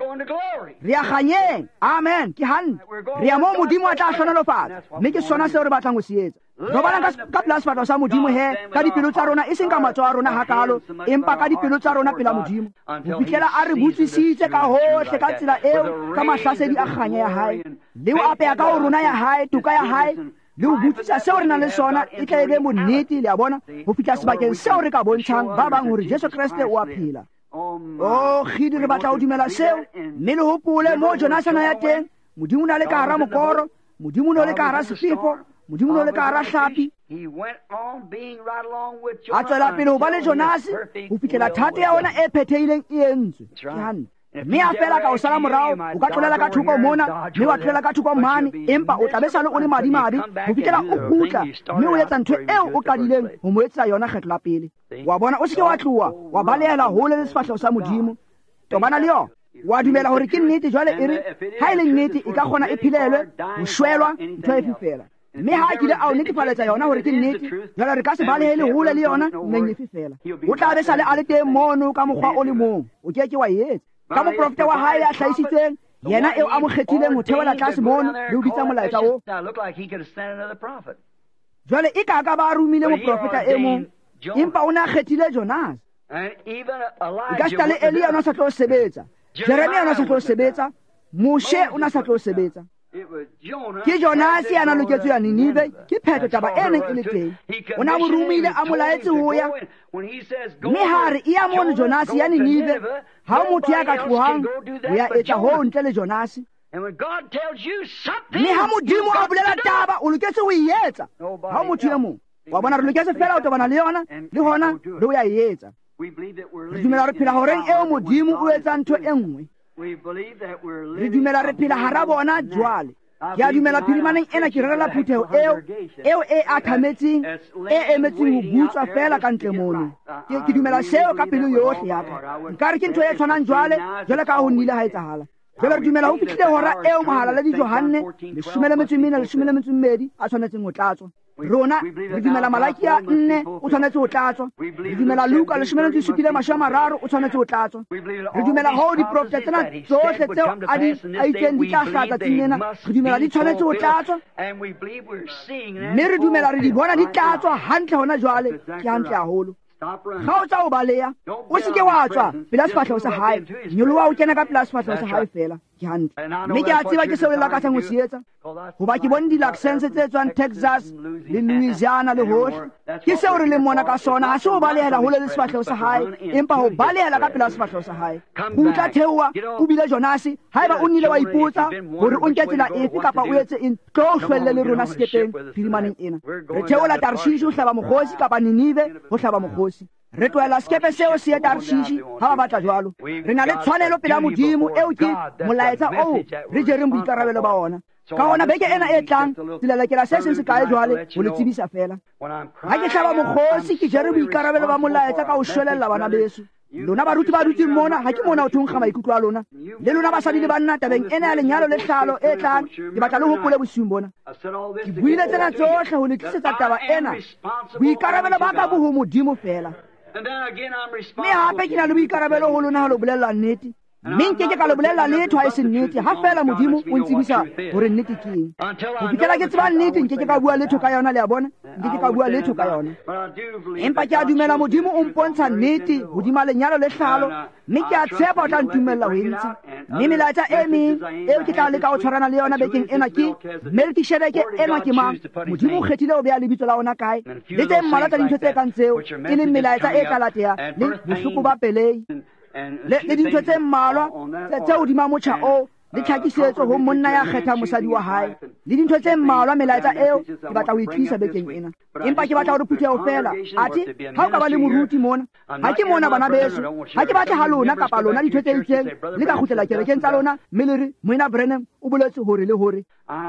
re ya kganyeng. Amen, ke hantle. Re ya moo Modimo a tla hlonolofatsa, mme ke sona seo re batlang ho se etsa. Robalang ka pela sefatlo sa Modimo ka dipelo tsa rona, e seng ka matsoho a rona hakalo, empa ka dipelo tsa rona pela Modimo, ho fihlela a re butswisitse ka hohle ka tsela eo ka mahlasedi a kganya ya hae, le ho apeya ka ho rona ya hae, toka ya hae, le ho butsisa seo re nang le sona e tla ebe bonnete, le a bona, ho fihla sebakeng seo re ka bontshang ba bang hore Jesu Kriste o a phela. Khidi re batla ho dumela seo, mme le hopole moo Jonase na ya teng, Modimo o na le ka hara mokoro, Modimo o le ka hara sefefo, Modimo o le ka hara hlapi. A tswela pele ho ba le Jonase ho fihlela thato ya ona e phethehileng e entswe. Ke hantle. Mme a fela ka o sala morao, o ka tlolela ka thoko mona, mme wa tlolela ka thoko mane, empa o tla be sale o le madimabe ho fihlela o kgutla, mme o etsa ntho eo o qadileng ho mo etsa yona kgetlo la pele. Wa bona o se ke wa tloha wa balehela hole le sefahleho sa Modimo. Tobana le yona, wa dumela hore ke nnete jwale e re ha e le nnete e ka kgona e philelwe ho shwelwa ntho e fifela. Mme ha a kile a o netefaletsa yona hore ke nnete, jwale re ka se balehele hole le yona mmeng e fifela. O tla be sale a le teng mono ka mokgwa o le mong, o keke wa etsa ka moprofeta wa hae a hlahisitseng, yena eo a mo kgethileng ho theola tlase mono le ho bitsa molaetsa o. Jwale e ka ba rumile moprofeta e mong, empa o ne a kgethile Jonase. E ka sita le Elia o na sa tlo sebetsa, Jeremia o na sa tlo sebetsa, Moshe o na sa tlo sebetsa. Ke Jonase ya na loketse ya Ninive, ke phetho taba e neng e le teng. O na mo rumile a molaetse ho ya, mme ha re e ya mono Jonase ya Ninive, ha o motho ya ka tlohang ho ya etsa ho ntle le Jonase. And when God tells you something, mme ha modimo a bolela taba o loketse o e etsa ha o motho e mong wa bona re loketse fela o tobana le yona le hona le o ya e etsa we believe that we're re living dumela re phela horeng eo modimo o etsa ntho e nngwe we believe that we're re living dumela re phela hara bona jwale ke a dumela phirimaneng ena ke rerela phutheho eo e athametseng e emetseng ho butswa fela ka ntle mono ke dumela seo ka pelo yohle ya ka nkare ke ntho e tshwanang jwale ka ho nnile ha etsahala jwale re dumela ho fihlile hora eo mohala le dijohanne 14:12 a tshwanetseng ho tlatswa rona re dumela malaki a 4 o tshwanetse ho tlatswa re dumela Luka 17:30 o tshwanetse ho tlatswa re dumela ho diprofeta tsena tsohle tseo a itseng di tla hlatsa tsinena re dumela di tshwanetse ho tlatswa and we believe we're seeing that mme re dumela re di bona di tlatswa hantle hona jwale ke hantle haholo ga o tsa o baleya o seke wa tswa pela sefatlhego sa hae nyolowa o kena ka pela sefatlhego sa hae fela ke hantle mme ke a tseba ke seo le lakatsang ho se etsa goba ke bone di-laxense tse tswang Texas le Louisiana le hohle ke seo re leng mona ka sona ga se o balehela hole le sefatlhego sa hae empa ho balehela ka pela sefatlhego sa hae go tla theowa o bile Jonase haeba o nnile wa ipotsa gore o nke tsela efe kapa o etse eng tlo o hlwelle le rona sekepeng phirimaneng ena re theola Tarshishi ho hlaba mokgosi kapa Ninive ho hlaba mokgosi re tlohela sekepe seo se ye Tarshishi ha ba batla jwalo re na le tshwanelo pela modimo eo ke molaetsa oo re jereng boikarabelo ba ona ka ona beke ena e tlang tselelekela se seng se kae jwale ho le tsebisa fela ha ke hlaba mokgosi ke jere boikarabelo ba molaetsa ka ho shwelella bana beso lona baruti ba dutseng mona ha ke mona o thonkga maikutlo a lona le lona basadi le banna tabeng ena ya lenyalo le tlhalo e tlang ke batla le hopole bosiung bona ke buile tsena tsohle ho le tlisetsa taba ena boikarabelo ba ka bo ho modimo fela mme hape ke na le boikarabelo ho lona ha lo bolella nnete mme nkeke ka lo bolella letho ha e se nnete ha fela modimo o ntsebisa hore nnete ke eng ho fitlhela ke tseba nnete nkeke ka bua letho ka yona le ya bona nkeke ka bua letho ka yona empa ke a dumela modimo o mpontsha nnete hodima lenyalo le hlalo mme ke a tshepa o tla ntumella ho entse mme melaetsa e meng eo ke tla leka ho tshwarana le yona bekeng ena ke Melkishedeke enwa ke mang modimo o kgethile o beha lebitso la ona kae le tse mmalwa tsa dintho tse kang tseo e leng melaetsa e tla lateya le bohloko ba pelei le dintho tse mmalwa tse hodima motjha o le tlhakisetso ho monna ya kgethang mosadi wa hae le dintho tse mmalwa melaetsa eo ke batla ho itlisa bekeng ena empa ke batla hore phutheho fela ati ha o ka ba le moruti mona ha ke mona bana beso ha ke batle ha lona kapa lona dintho tse itseng le ka kgutlela kerekeng tsa lona mme le re moena Branham o boletse hore le hore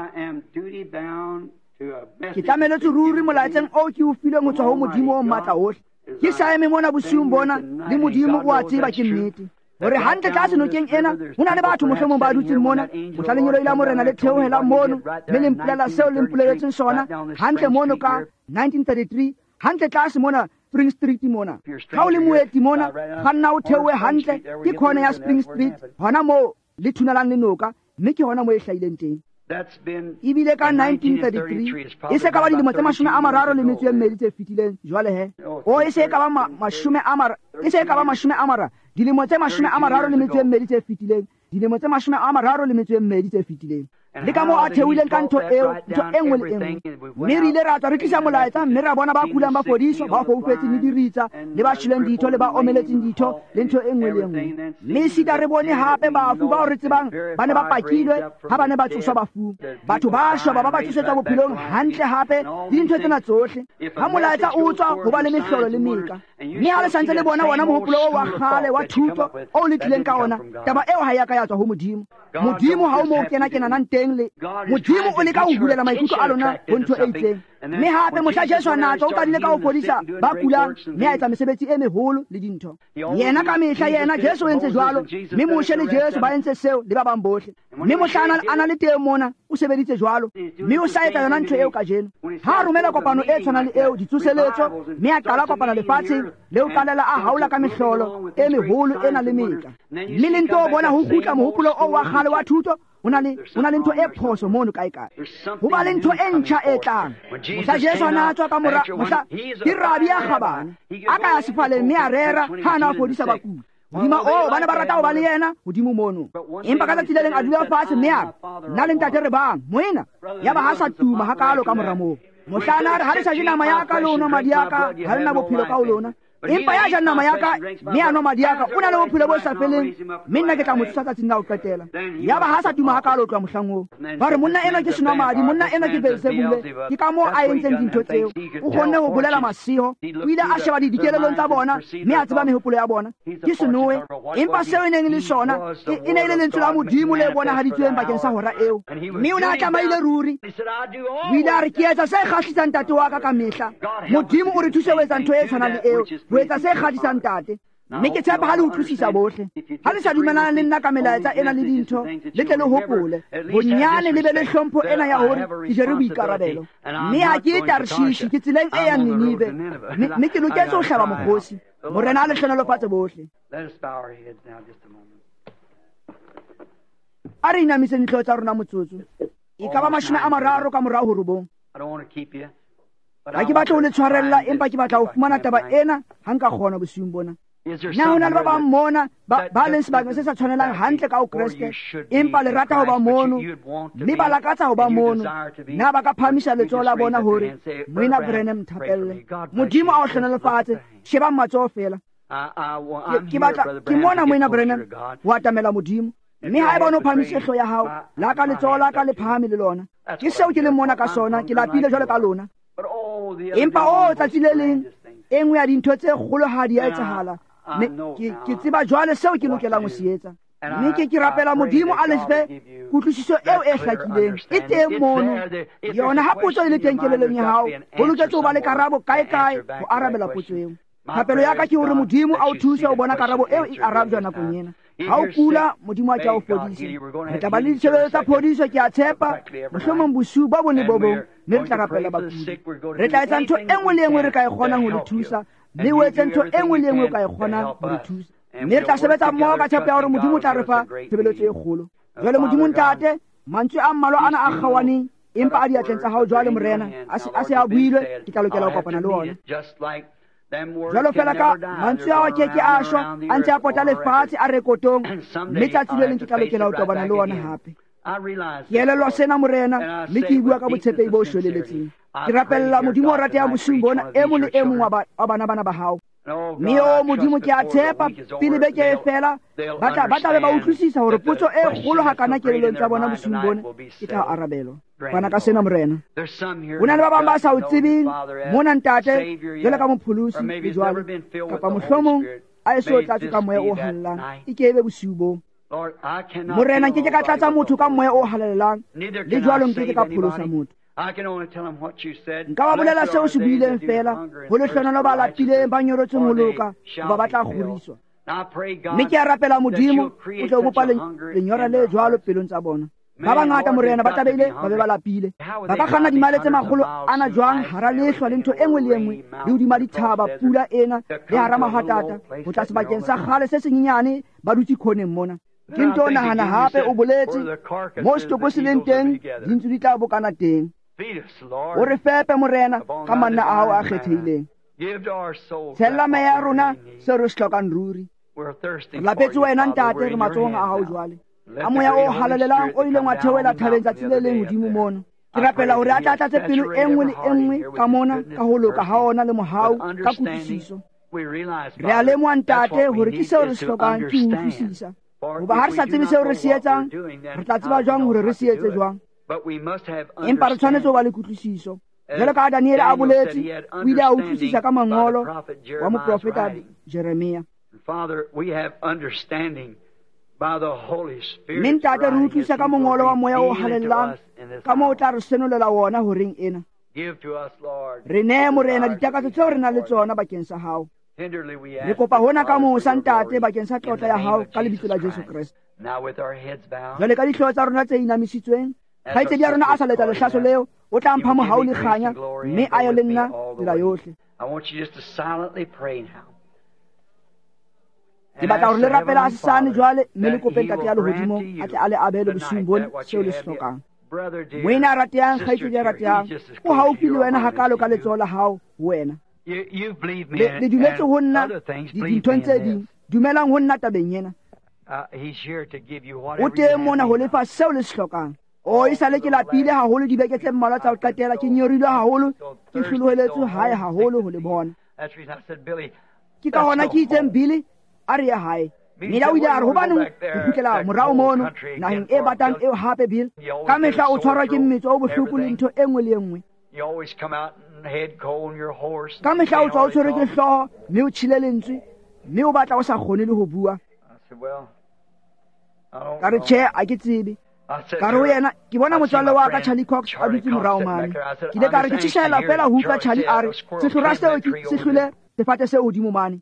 ke tlameletse ruri molaetseng o ke o fileng ho tswa ho modimo o matla ohle ke sa eme mona bosiung bona le modimo o a tseba ke nnete hore hantle tlase nokeng ena ho na le batho mohlomong ba dutseng mona mohlalenyelo ile morena le theohelang mono mme le mpolela seo le mpoleletseng sona hantle mono ka 1933 hantle tlase mona Spring Street mona ha o le moeti mona ga nna o theowe hantle ke khona ya Spring Street hona mo le thunalang le noka mme ke hona mo e hlaileng teng ebile ka 1933 e se ka ba dilemo tse 32 tse fetileng jwale he o e se ka ba 30 dilemo tse 32 tse fetileng dilemo tse 32 tse fetileng le ka mo a theoileng ka ntho e nngwe le engwe mme re ile ra tswa re tlisa molaetsa mme ra bona ba kulang ba fodiswa ba foufetseng le diritsa le ba shileng ditho le ba omeletseng ditho le ntho e nngwe le engwe mme sita re bone hape bafu bao re tsebang ba ne ba pakilwe ha ba ne ba tsoswa bafung batho ba shwa ba tsosetswa bophelong hantle hape le dintho tsena tsohle ha molaetsa o tswa ho ba le mehlolo le meka mme ha le santse le bona wona mohopolo o wa kgale wa thuto o le tlileng ka ona taba eo ha ya ka ya tswa ho modimo ha o mo kenang teng le modimo o le ka ho bulela maikutlo a lona ho ntho e itseng mme hape mohla Jesu a natswa o qadile ka ho fodisa ba kulang mme a etsa mesebetsi e meholo le dintho yena ka mehla yena Jesu o entse jwalo mme Moshe le Jesu ba entse seo le ba bang bohle mme mohla a na le teng mona o sebeditse jwalo mme o sa etsa yona ntho eo ka jeno ha romela kopano e tshwanang le eo ditsoseletso mme a qala kopana lefatsheng le o qalela a haola ka mehlolo e meholo ena le meka mme le nto o bona ho kgutla mohopolo o wa kgale wa thuto o na le ntho e phoso mono kae ho ba le ntho e ntjha e tlang mohla Jesu a natswa ka mora mohla ke rabi ya kgabane a ka ya sefaleng mme a rera ha na fodisa bakudi hodima bana ba rata ho ba le yena hodimo mono empa ka tsatsi le leng a dula fatshe mme a nna le ntate re bang moena ya ba ha sa tuma ha kalo ka mora moo mohlana re ha re sa je nama ya ka lona madi ya ka ha re na bophelo ka ho lona empa ya ja nama ya ka mme a nwa madi ya ka o na le bophelo bo sa feleng mme nna ke tla mo thusa tsatsing la go qetela ya ba ha sa tuma ha ka lo tloa mohlang oo ba re monna ena ke senwa madi monna ena ke Beelzebule ke ka moo a entseng dintho tseo o kgonne go bolela masiho o ile a sheba dikelelong tsa bona mme a tseba mehopolo ya bona ke senoe empa seo e neng le sona e ne ile lentswe la Modimo le bonahaditsweng bakeng sa hora eo mme o ne a tlamaile ruri o ile a re ke etsa se kgahlisang tate wa ka mehla Modimo o re thuse ho etsa ntho e tshwanang le eo ho etsa se kgahlisang tate mme ke tshepa ha le utlwisisa bohle ha le sa dumelana le nna ka melaetsa ena le dintho le tle le hopole bonyane le be le hlompho ena ya hore ke jere boikarabelo mme ha ke Tarshishi ke tseleng e yang Ninive mme ke loketse ho hlaba mokgosi morena a le hlonolofatse bohle a re inamise ditlho tsa rona motsotso e ka ba 30 ka morao ho robong ha ke batla ho le tshwarella empa ke batla ho fumana taba ena ha nka kgona bosiung bona na hona le ba bang mona ba leng sebakeng se sa tshwanelang hantle ka o Kreste empa le rata ho ba mono mme ba lakatsa ho ba mono na ba ka phamisa letsoho la bona hore Moina Branham Thapelle Modimo a o hlonolofatse sheba matsoho fela ke batla ke mona Moina Branham wa tamela Modimo mme ha eba no phamise hlo ya hao la ka letsoho la ka le phahame le lona ke seo ke le mona ka sona ke lapile jwale ka lona empa o tsatsi le leng engwe ya dintho tse kgolohadi ya etsahala ke tseba jwale seo ke lokelang ho se etsa mme ke rapela Modimo a lefe kutlwisiso eo e hlakileng e teng mono yona ha potso e le teng kelelong ya hao ho loketse ho ba le karabo kae ho arabela potso eo thapelo ya ka ke hore Modimo a o thuse ho bona karabo eo e arabjwa nakong ena ha o kula Modimo a tla o fodisa re tla ba le ditshebetso tsa phodiso ke a tshepa mohlomong bosiu ba bone bo bong mme re tla rapela bakudi re tla etsa ntho e nngwe le enngwe re ka e kgonang ho le thusa mme o etse ntho e nngwe le enngwe o ka e kgonang ho le thusa mme re tla sebetsa mmoho ka tshepo ya hore Modimo o tla re fa tshebeletso e kgolo jwale Modimo ntate mantswe a mmalwa ana a kgawaneng empa a diatleng tsa hao jwale morena a se a builwe ke tla lokela ho kopana le ona jwalo fela ka mantswe ao keke a shwa a ntse a pota lefatshe a rekotong mme tsatsi le leng ke tla lokela ho tobana le ona hape ke elelwa sena morena mme ke bua ka botshepehi bo shweleletseng ke rapella Modimo o ratehang bosiung bona e mong le e mong wa bana ba hao mme o Modimo ke a tshepa pele beke e fela ba tla be ba utlwisisa hore potso e kgolo hakana kelelong tsa bona bosiung bona ke tla arabelwa bana ka sena morena ho na le ba bang ba sa o tsebeng mona ntate jwale ka mopholosi le jwale kapa mohlomong a e so tlatswe ka moya o hallang e ke ebe bosiu boo morena nke ke ka tlatsa motho ka moya o halalelang le jwalo nke ke ka pholosa motho nka ba bolela seo se buileng fela ho le hlonolo ba lapileng ba nyorotseng ho loka ba batla kgoriswa mme ke a rapela Modimo o tle o bopa lenyora le jwalo pelong tsa bona ba bangata morena ba tabeile ba be ba lapile ba ka kganna dimale tse magolo ana jwang hara lehlwa le ntho e nngwe le enngwe le hodima dithaba pula ena le hara mahatata ho tla sebakeng sa kgale se senyenyane ba dutse khoneng mona ke nto nahana hape o boletse mo setopo se leng teng dintsu di tla bokana teng o re fepe morena ka manna a hao a kgethehileng tshella meya ya rona seo re se hlokang ruri re lapetse wena ntate re matsohong a hao jwale a moya o halalelang o ileng wa theoela thabeng tsatsi le leng hodimo mono ke rapela hore a tla tlatse pelo e nngwe le e nngwe ka mona ka ho loka ha ona le mohau ka kutlwisiso re a lemoha ntate hore ke seo re se hlokang ke utlwisisa hoba ha re sa tsebe seo re se etsang re tla tseba jwang hore re se etse jwang empa re tshwanetse ho ba le kutlwisiso jwalo ka Daniele a boletse o ile a utlwisisa ka mangolo wa moprofeta Jeremia mme ntate re utlwisa ka mongolo wa moya o halellang ka moo o tla re senolela wona horeng ena re nee morena ditakatso tseo re na le tsona bakeng sa hao re kopa hona ka mosa ntate bakeng sa tlotla ya hao ka lebitso la Jesu Kriste jwale ka dihlooho tsa rona tse inamisitsweng kgaitsedi ya rona a sa letsa lehlaso leo o tla mpha mohau le kganya mme a yo le nna tsela yohle ke batla hore le rapela a sesane jwale mme le kopeng tate ya lehodimo a tle a le abele bosiung bone seo le se hlokang moena a ratehang kgaitsedi ya ratehang o haufi le wena hakalo ka letsoho la hao ho wena le duletse ho nna dinthong tse ding dumelang ho nna tabeng ena o teng mona ho lefa seo le se hlokang o e sale ke lapile haholo dibeke tse mmalwa tsa ho qetela ke nyorilwe haholo ke hloloheletswe hae haholo ho le bona ke ka hona ke itseng Billy a re ya hae Mina o ile a re hobaneng o kgutlela morao mono naheng e batang eo hape Bill ka mehla o tshwarwa ke mmetso o bohloko le ntho e nngwe le e nngwe ka mehla o tswa o tshwerwe ke hlooho mme o tshile lentswe mme o batla o sa kgone le ho bua ka re tjhe a ke tsebe ka re ho yena ke bona motswalle wa ka Charlie Cox a dutse morao mane ke ile ka re ke tshishela fela ho utlwa Charlie a re sehlora seo se hlwile sefate seo hodimo mane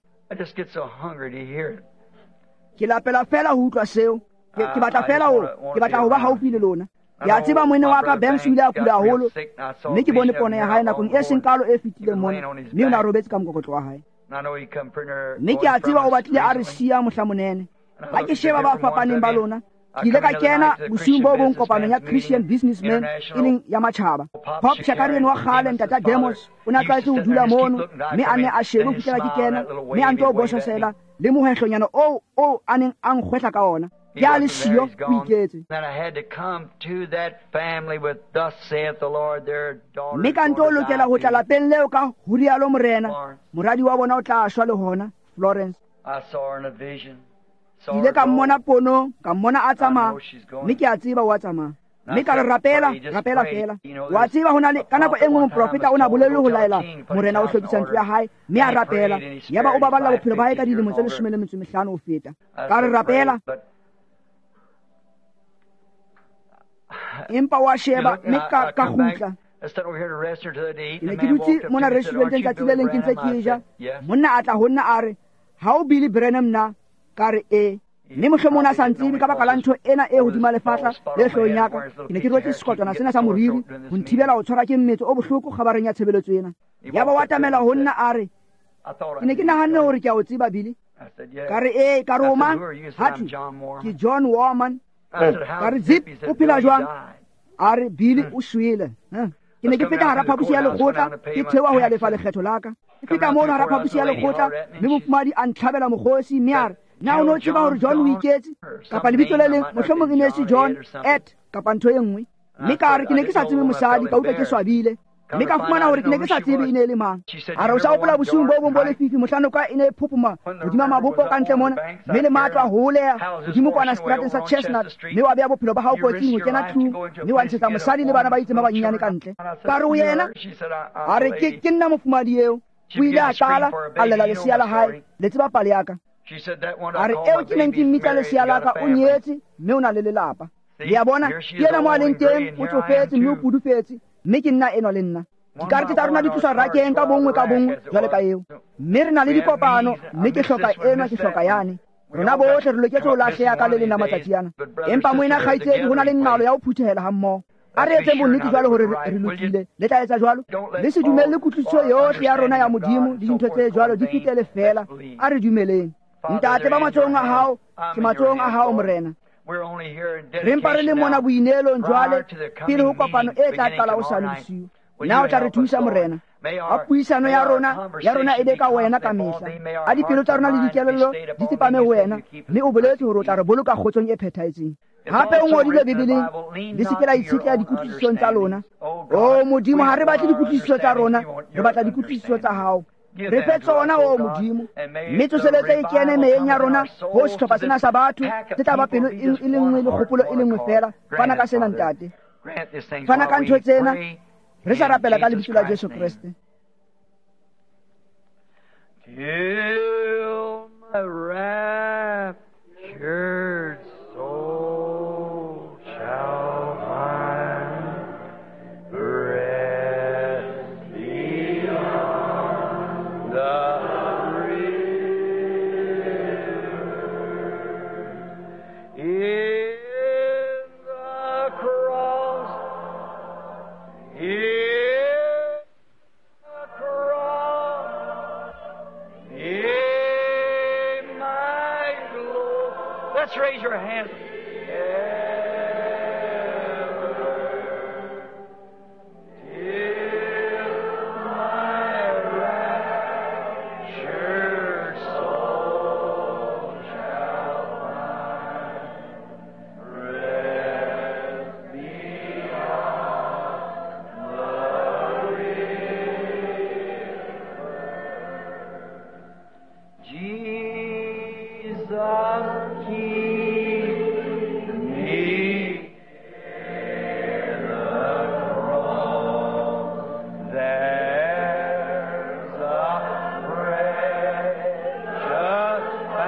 ke lapela fela ho utlwa seo ke batla fela ke batla ho ba haufi le lona ya tseba moene wa ka Banks o ile a kula haholo mme ke bone pono ya hae nakong e seng kalo e fetileng mona mme o na robetse ka mokokotlo wa hae mme ke a tseba o batlile a re siya mohlamonene ha ke sheba ba fapaneng ba lona ke ile ka kena bosiung bo bong kopanong ya Christian businessmen e leng ya matjhaba Pop Shakarian wa kgale ntata Demos o ne a tlwaetse ho dula mono mme a ne a shebe ho fihlela ke kena mme a nto boshosela le mohwehlonyana o a neng a nkgwehla ka ona ke a le siyo o iketse mme ka nto o lokela ho tla lapeng leo ka ho rialo morena moradi wa bona o tla shwa le hona Florence ke ile ka mmona ponong ka mmona a tsamaya mme ke a tseba o a tsamaya mme ka re rapela fela wa tseba ho na le ka nako e nngwe moprofeta o na bolelle ho laela morena o hlokisa ntlo ya hae mme a rapela yaba o baballa bophelo ba hae ka dilemo tse 15 ho feta ka re rapela empa wa sheba mme ka kgutla ne ke dutse mona restauranteng tsatsi le leng ke ntse ke ja monna a tla ho nna a re ha o Billy Branham na ka re mme mohlomong a sa ntsebe ka baka la ntho ena e hodima lefatla le hloohong ya ka ke ne ke rwetse sekotlwana sena sa moriri ho nthibela ho tshwarwa ke mmetso o bohloko kgabareng ya tshebeletso ena yaba wa tamela ho nna a re ke ne ke nahanne hore ke a o tseba Billy ka re ka re o mang hathi ke John Warman ka re zip o phela jwang a re Billy o shwele ke ne ke feta hara phapusi ya lekgotla ke thewa ho ya lefa lekgetho la ka ke feta mono hara phapusi ya lekgotla mme mofumadi a ntlhabela mokgosi mme a re na o no tseba hore John o iketse kapa lebitso le leng mohlomong e ne se John kapa ntho e nngwe mme ka re ke ne ke sa tsebe mosadi ka utlwa ke swabile mme ka fumana hore ke ne ke sa tsebe e ne le mang a re o sa hopola bosiung bo bong bo lefifi mohlanoka e ne phupuma hodima mabopo ka ntle mona mme le matlo a holeha hodimo kwana seterateng sa Chestnut mme wa beha bophelo ba hao kotsing ho kena tlung mme wa ntshetsa mosadi le bana ba itseng ba banyenyane ka ntle ka re ho yena a re ke nna mofumadi eo o ile a qala a lela lesea la hae le tseba pale ya ka a re eo ke neng ke mmitsa lesea la ka o nyetse mme o na le lelapa le ya bona ke ena mo a leng teng o tsofetse mme o pudufetse mme ke nna eno le nna dikarete tsa rona di tloswa rakeng ka bongwe jwale ka eo mme re na le dikopano mme ke hloka enwa ke hloka yane rona bohle re loketse ho lahleha ka le lena matsatsi ana empa moena kgaitsedi ho na le nqalo ya ho phuthehela ha mmoho a re etseng bonnete jwalo hore re lokile le tla etsa jwalo le se dumelle kutlwisiso yohle ya rona ya modimo le dintho tse jwalo di fetele fela a re dumeleng ntate ba matsohong a hao ke matsohong a hao morena re mpa re le mona boineelong jwale pele ho kopano e tla qala hosane bosiu na o tla re thusa morena a puisano ya rona e be ka wena ka mehla a dipelo tsa rona le dikelello di tsepame ho wena mme o boletse hore o tla re boloka kgotsong e phethahetseng hape o ngodile Bibeleng le se ke la itshetleha dikutlwisisong tsa lona o modimo ha re batle dikutlwisiso tsa rona re batla dikutlwisiso tsa hao re fe tsona o modimo mme tsoseletse e kene meyeng ya rona ho sehlopha sena sa batho se tla ba pelo e le nngwe le kgopolo e le nngwe fela fana ka sena ntate fana ka ntho tsena re sa rapela ka lebitso la Jesu Kriste till my raptured soul shall find rest beyond the river in the cross. Let's raise your hands. keep me near the cross. There's a precious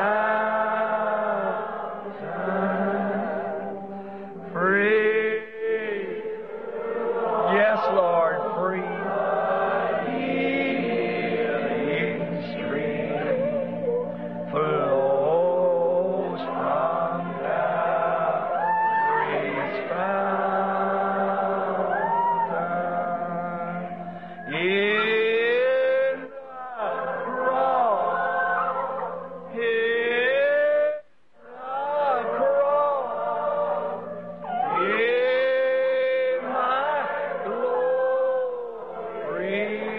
fountain, free. Yes, Lord, free. Healing stream flows from Calvary's fountain. In the cross, in the cross, in my glory,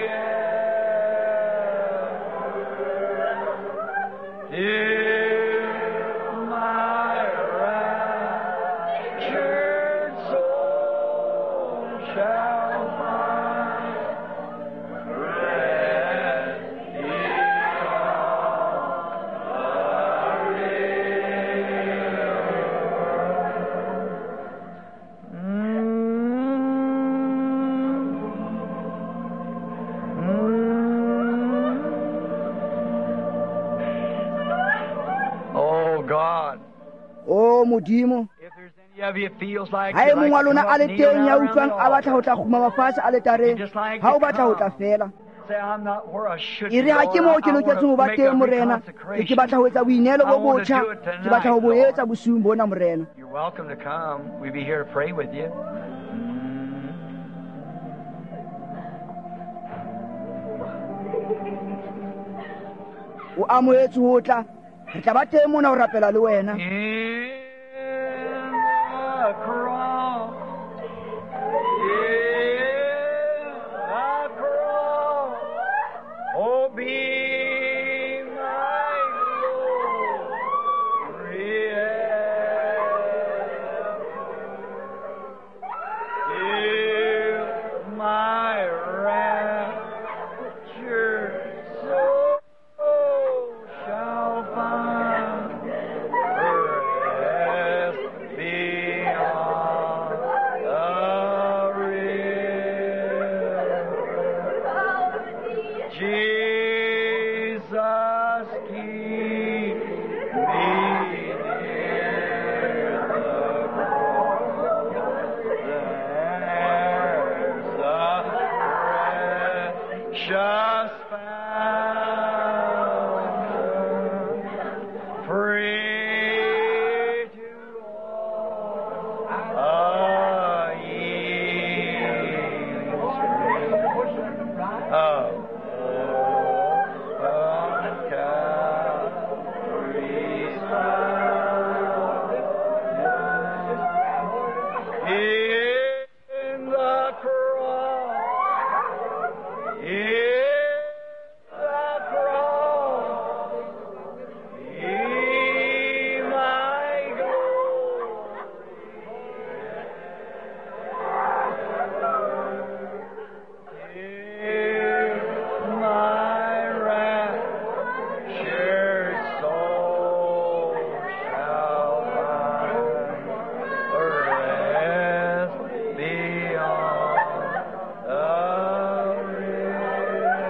in my raptured soul shall find rest Oh God, o modimo if there's any of you feels like ha e you'd mong like wa to lona come a up, le kneel teng down ya around utlwang the a batla ho altar. tla khuma mafatshe a letareng Just like ha o to batla ho tla come. fela Say, I'm not where I should e be, re ha ke Lord. moo ke I want loketseng ho to ba make a teng morena ke reconsecration. batla ho etsa boinelo bo I want to botjha do it tonight, ke batla ho bo Lord. etsa bosiung bona morena You're welcome to come. We'll be here to pray with you. o amohetse ho tla re tla ba teng mona ho rapela le wena In the cross, in the cross, oh, be my glory. Till my rapture soul shall find rest beyond the river. Jesus, keep me near the cross. There's a precious fountain, free to all, a healing stream of Calvary's fountain. In the cross, in the cross, be my glory. My raptured soul shall find rest beyond the river.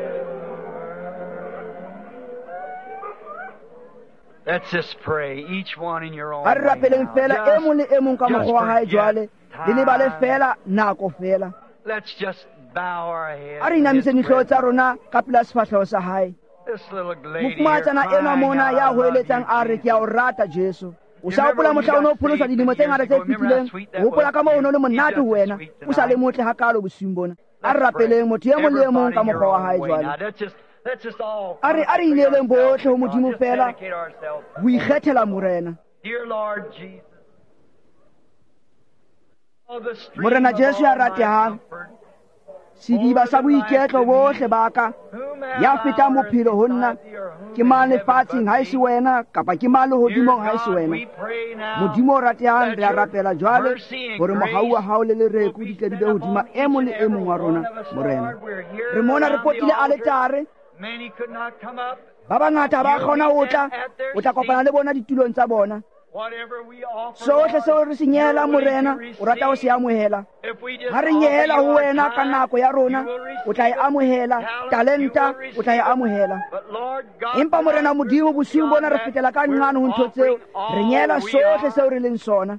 Let's just pray, each one in your own ha re way rapeleng now. fela e mong le e mong ka Just mokgwa wa hae forget jwale le lebale time. fela nako fela Let's just bow our heads. a re in inamise His dihlooho tsa presence. rona ka pela sefatlhego sa hae This little lady here mofumatsana enwa crying mona out, ya "I love hoeletsang you, a re ke a o Jesus." rata jesu o You sa remember hopola when you mohla o ne o got pholosa saved dilemo tse years ngata tse ago? Remember how fetileng sweet o that hopola was? ka moo o ne o le It's monate just ho as wena sweet o sa le tonight. motle hakalo bosiung bona a Let's re rapeleng motho e mong le e mong Everybody ka your mokgwa wa own hae way. jwale Now, let's just all a re consecrate ineeleng ourselves botlhe ho to God. modimo Just fela dedicate ourselves. ho ikgethela morena Dear Lord Jesus, oh, the stream Morena of Jesu all ya my ratehang, comfort, sediba sa boiketlo bohle ba ka whom ya have fetang thou earth bophelo ho nna beside thee, or whom ke in mang heaven lefatsheng but ha e se thee? wena kapa ke mang Dear lehodimong ha e se God, wena we pray now modimo o ratehang that re a your rapela jwale mercy and hore mohau wa grace hao le will lereko be di tle di sent be hodima upon e each mong and le e every mong wa rona one of us, morena Lord. We're here re mona re around the potile altar. aletare Many could not come up. ba bangata ba kgona ho tla o tla kopana le bona ditulong tsa bona. Sohle seo re se nyehela morena o rata ho se amohela. Ha re nyehela ho wena ka nako ya rona o tla e amohela, talenta o tla e amohela. Empa morena Modimo bosiung bona re fetela ka nqane ho ntho tseo, re nyehela sohle seo re leng sona.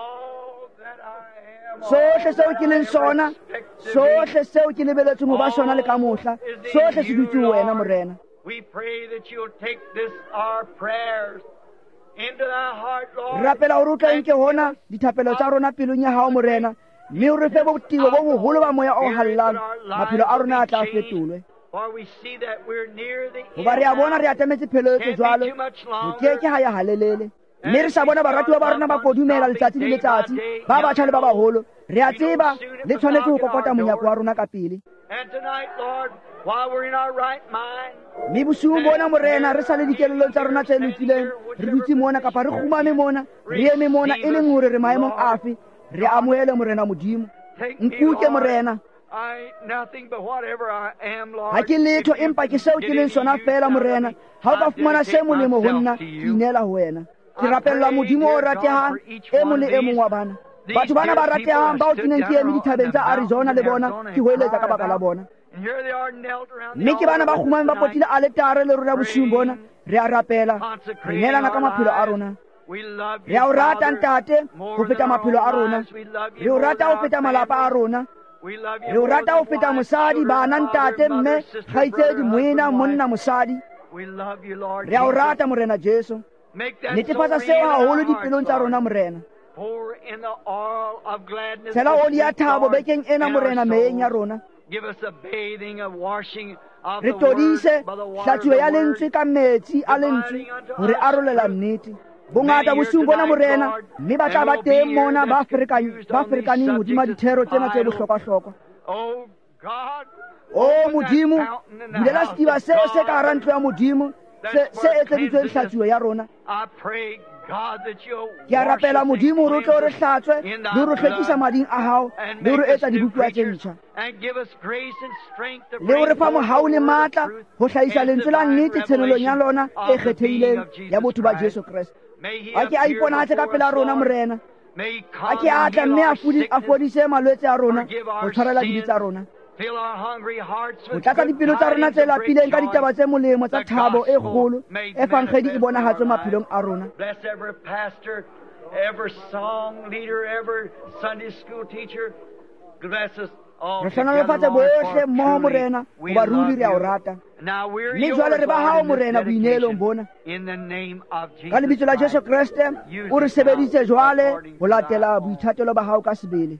Sohle seo ke leng sona, sohle seo ke lebeletseng ho ba sona le ka mohla, sohle se dutse ho wena morena. We pray that you'll take this our prayers into thy heart, Lord. Re rapela hore o tla nke hona dithapelo tsa rona pelong ya hao morena, mme o re fe botebo bo boholo ba moya o hallang, maphelo a rona a tla fetolwe. For we see that we're near the Hoba re a bona re atametse pheletso jwalo, ho keke ha ya halelele. Mme re sa bona baratuwa ba rona ba kodumela letsatsi le letsatsi, ba batjha le ba baholo. Re a tseba le tshwanetse ho kokota monyako wa rona ka pele. And tonight, Lord, while we're in our right mind, mme bosiung bona morena re sa le dikelellong tsa rona tse lokileng, re dutse mona kapa re khumame mona, re eme mona e leng hore re maemong afe, re amohele morena Modimo. Nkuke morena, I nothing but whatever I am, Lord. ha ke letho empa ke seo ke leng sona fela morena. Ha o ka fumana se molemo ho nna, ke inela ho wena. Ke rapella Modimo o ratehang e mong le e mong wa bana. Batho bana ba ratehang ba o keneng ke eme dithabeng tsa Arizona le bona, ke hoeletsa ka baka la bona. And here they are knelt around the Mme ke bana ba khumame ba potile aletare le rona bosiung bona, re a rapela, re neelana ka maphelo a rona. We love Re you, a o rata Father, ntate more ho than feta our maphelo a own rona. lives. We love you Re o more rata than ho our feta malapa a family. rona. We love you Re o more rata than ho feta wife, mosadi, children, bana, father, ntate, mother, mme, sister, kgaitsedi, brother, moena, husband, monna, wife. mosadi. We love you, Lord Re a o Jesus. rata morena Jesu. Make that so Netefatsa real seo in our haholo hearts, dipelong tsa rona Lord. morena. Pour in the oil of gladness Tshela this oli ya week, thabo Lord, bekeng ena in our morena meyeng ya souls. rona. Give us a bathing, a washing of Re the word todise by the water of hlatsuwe ya the word. lentswe ka metsi a lentswe hore a rolela nnete. Bongata bosiung bona morena, mme ba tla ba teng mona ba Afrikaneng hodima dithero tsena tse bohlokwa-hlokwa. Oh God, O open that Modimo, fountain in the bulela house sediba of seo se ka God. hara ntlo ya Modimo, se etseditsweng hlatsuwe ya rona. I pray, God, that you'll Ke a wash rapela us Modimo hore o tlo re and cleanse us hlatswe in le thy hore hlwekisa blood mading a hao and le hore make us etsa new dibupuwa tse creatures ntjha. and give us grace and strength to Le bring hore fa forth mohau the le word of matla truth ho hlahisa and lentswe la divine nnete tshenelong ya lona e revelation of the being kgethehileng of ya Jesus botho ba Christ. Jesu Kriste. May he A ke a appear iponahatse ka before pela us, rona Lord. morena. May he A come ke a and tla heal mme our a sickness, fodise malwetse a rona, forgive ho our tshwarela dibe sins, tsa rona. fill our hungry hearts Ho with tlatsa good dipelo tsa rona tidings tse of great lapileng ka joy. ditaba tse molemo tsa The thabo e gospel kgolo made e fang kgedi e manifest in bonahatswe our maphelong a rona. lives. Bless every pastor, every song leader, every Sunday school teacher. Bless us all Re together, hlonolofatse Lord, bohle for mmoho truly morena, we hoba ruri love re a o you. rata. Now we're Mme yours, jwale re ba hao Lord, in morena this boineelong bona. dedication. In the name of Ka lebitso Jesus la Jesu Christ. Kriste, Use o re us now sebeditse jwale according ho to thy latela own. boithatelo ba hao ka sebele.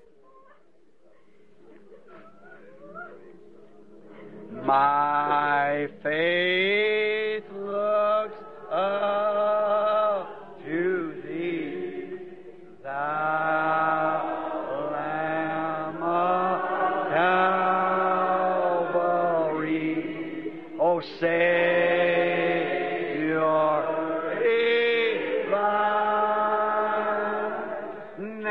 My faith looks up to thee, thou Lamb of Calvary, O Savior divine.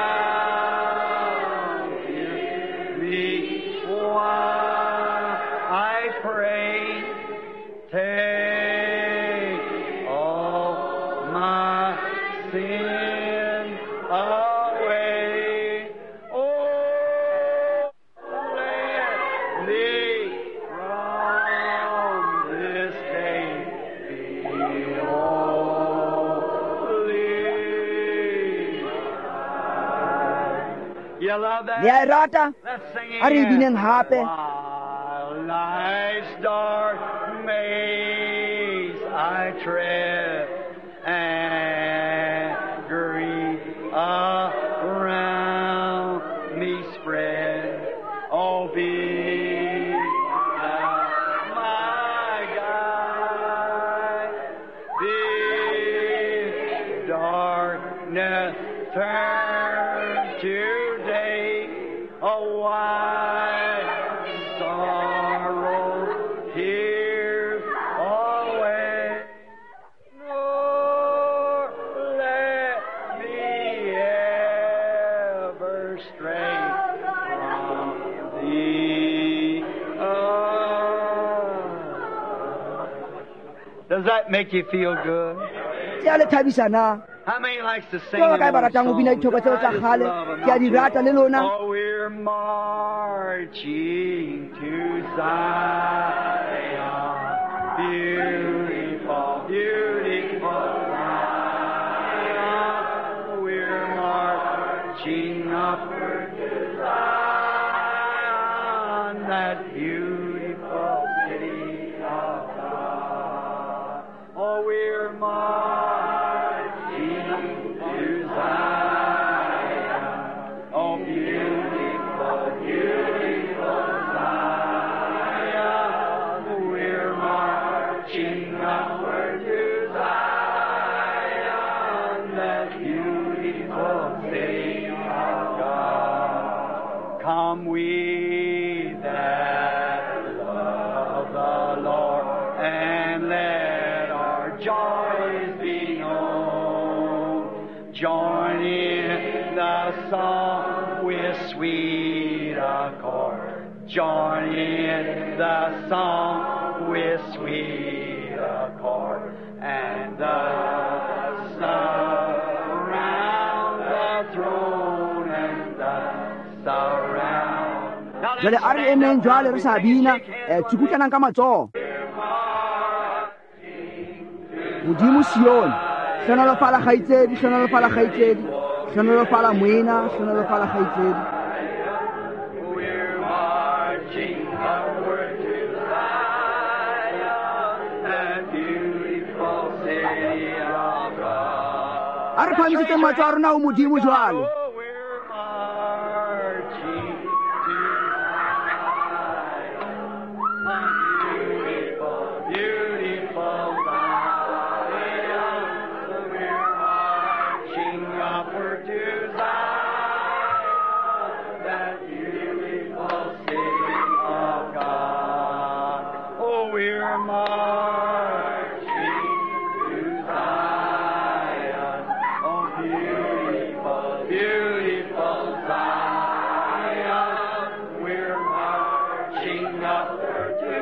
Now hear me while I pray. Take all my sin away. Oh, let me from this day be holy. You love that? Le a e rata, Let's sing it a re again. bineng hape. While life's dark maze I tread and grief around me spread, oh, be thou my guide. This darkness turn to day, a white sorrow tears away. Nor let me ever stray from thee. Does that make you feel good? tšea le thabisa na How many likes to sing Ke them ba ka e old ratang go bina songs? dithoko tseo I tsa just kgale love 'em, ke a di don't you? rata le lona Oh, we're marching to Zion, beautiful, beautiful Zion. We're marching upward to Zion, that beautiful city of God. Oh, we're marching to Zion. Oh, beautiful, beautiful Zion. We're marching upward to Zion, that beautiful city of God. Come we that love the Lord, and let our joys be known. Join in the song with sweet accord. Join in the song with sweet accord. And thus surround the throne, and thus surround. jale a re emeng jwale re sa bina tsikutlanang ka matsogo modimo Sion hlonolofala kgaitsedi hlonolofala kgaitsedi hlonolofala moena hlonolofala kgaitsedi We're marching upward to Zion, that beautiful city of God. a re phamisitse matso a rona o modimo jwale Oh, we're marching to Zion, beautiful, beautiful Zion. We're marching upward to Zion, that beautiful city of God. Oh, we're marching to Zion. Oh, beautiful, beautiful Zion. We're marching upward to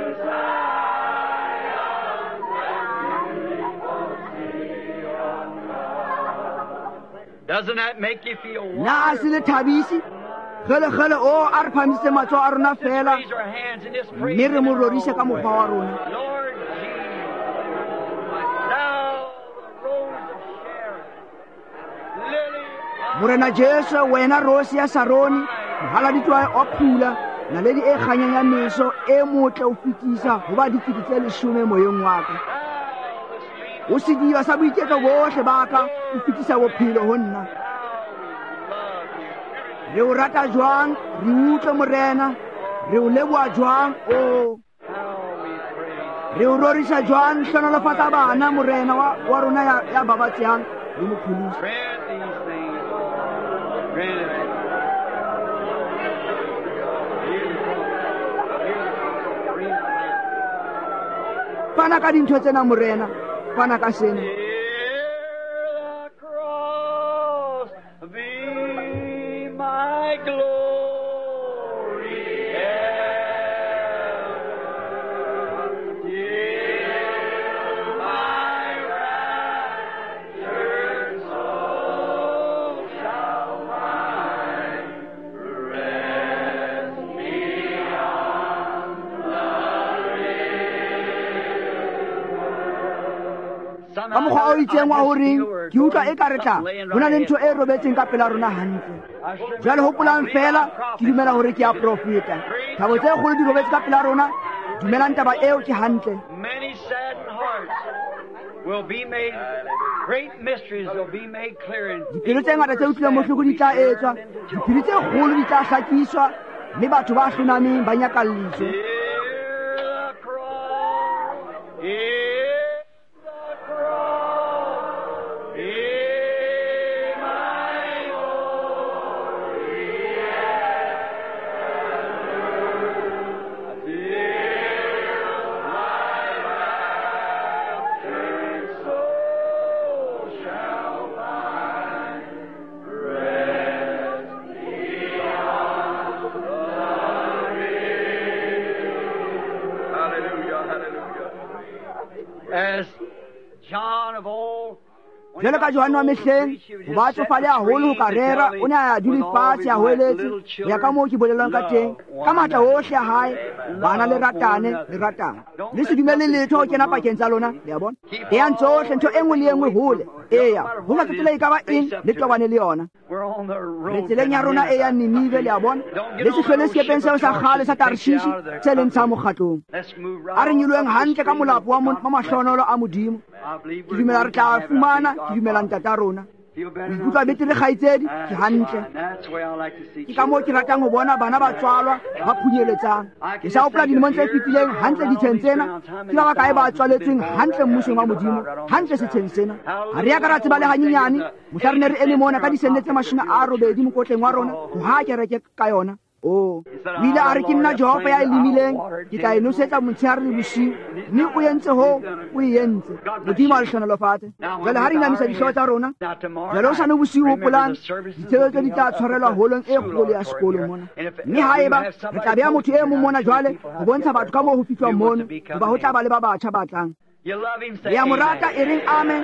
Zion, that beautiful city of God. Doesn't that make you feel na a se le wonderful? thabisi kgele o a re phamisitse matso a rona Just fela raise our hands and just praise mme re Him mo in our rorise ka own mokgwa wa rona way. Lord Jesus, thou the rose of Sharon, lily of morena jesu wena rosi ya saroni mogaladitwa wa phula naledi e kganyang ya meso e motle o fetisa go ba dikete tse 10 moyeng wa ka thou the stream, o sediba sa boiketlo botlhe ba ka o fetisa bophelo go nna how we love you. re o rata jwang re utlwe morena re o leboa jwang o How we praise. re o rorisa jwang hlonolofatsa bana morena wa rona ya babatsehang le mopholosi Grant these things, Lord. Grant it. Beautiful, beautiful, green plant. fana ka dintho tsena morena fana ka sena Hear the cross be my glory ever, till my raptured soul shall find rest beyond the river. ka mokgwa o itseng wa goreng ke utlwa e ka re tla go na le ntho e robetseng ka pela rona gantle jale gopolang fela ke dumela gore ke a profeta thabo tse kgolo di robetse ka pela rona dumelang taba eo ke gantle Many saddened hearts will be made, great mysteries will be made clear. And dipelo tse ngata tse utlwileng botlhoko di tla etswa diphiri tse kgolo di tla hlakiswa mme batho ba hlonameng ba nyakalliswe Hear the cross, hear the cross, hear my glory ever, till my raptured soul shall find rest beyond the river. Hallelujah, hallelujah. jwale ka Johane wa mehleng ho ba tsofale haholo ho ka rera o ne a dule fatshe a hoeletse ya ka moo ke bolelwang ka teng ka matla ohle a hae bana le ratane le se dumele letho ho kena pakeng tsa lona le a bona e yang tsohle ntho e nngwe le e nngwe hole eya ho nga tsetela e ka ba eng le tobane le yona re tseleng ya rona e ya Ninive le a bona le se hlole sekepeng seo sa kgale sa Tarshishi se leng sa mokgatlong a re nyilweng hantle ka molapo wa mahlonolo a Modimo ke dumela re tla fumana ke dumela ntata rona ikutlwa betere kgaitsedi ke hantle ke ka moo ke ratang ho bona bana ba tswalwa ba phunyeletsang ke sa hopola dilemong tse fetileng hantle ditsheng tsena ke ba bakae ba tswaletsweng hantle mmusong wa Modimo hantle setsheng sena ha re ya ka ra tseba le hanyenyane mohla re ne re eme mona ka disente tse 80 mokotleng wa rona ho ha kereke ka yona o ile a re ke nna Jehova ya elimileng ke tla enosetsa motshehare le bosiu mme o entse ho o entse Modimo a lehlonelofate jwale ha re inamisa dihlooho tsa rona jwale o sane bosiu hopolane ditshebetso di tla tshwarelwa holong e kgolo ya sekolo mona mme haeba re tla beha motho e mong mona jwale ho bontsha batho ka moo ho fihlwang mono hoba ho tla ba le ba batjha ba tlang ya morata e reng amen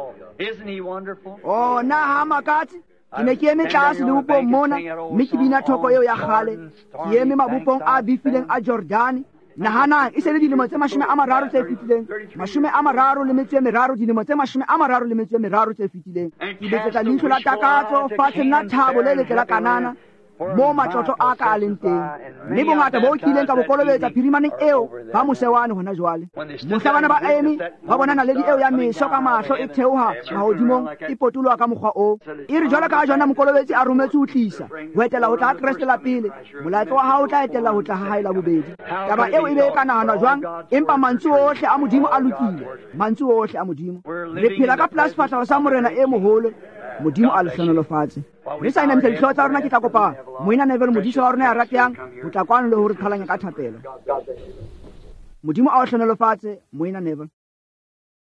na ha makatsi ke ne ke eme tlase lebopong mona mme ke bina thoko eo ya kgale ke eme mabopong a bifileng a Jordane nahanang e se le dilemo tse 30 tse fetileng 33 dilemo tse 33 tse fetileng ke betsetsa leihlo la takatso fatshe nna thabo le letle la Kanana mo matlotlo a ka a leng teng mme bongata bo kileng ka bokolobetsa phirimaneng eo ba mosewane hona jwale mohla bana ba eme ba bona naledi eo ya meso ka mahlo e theoha mahodimong e potolwa ka mokgwa o e re jwale ka jona mokolobetsi a rometse ho tlisa ho etela ho tla Kriste la pele molaetso wa hao tla etela ho tla hae la bobedi taba eo e be ka nahanwa jwang empa mantswe ohle a Modimo a lokile mantswe ohle a Modimo re phela ka plasfatla sa morena e moholo Modimo a lehlonelofate re sa inamisa dihlooho tsa rona ke tla kopa Moina Neville modisa wa rona ya ratehang ho tla kwano le ho re qhalanya ka thapelo Modimo a o hlonelofatse Moina Neville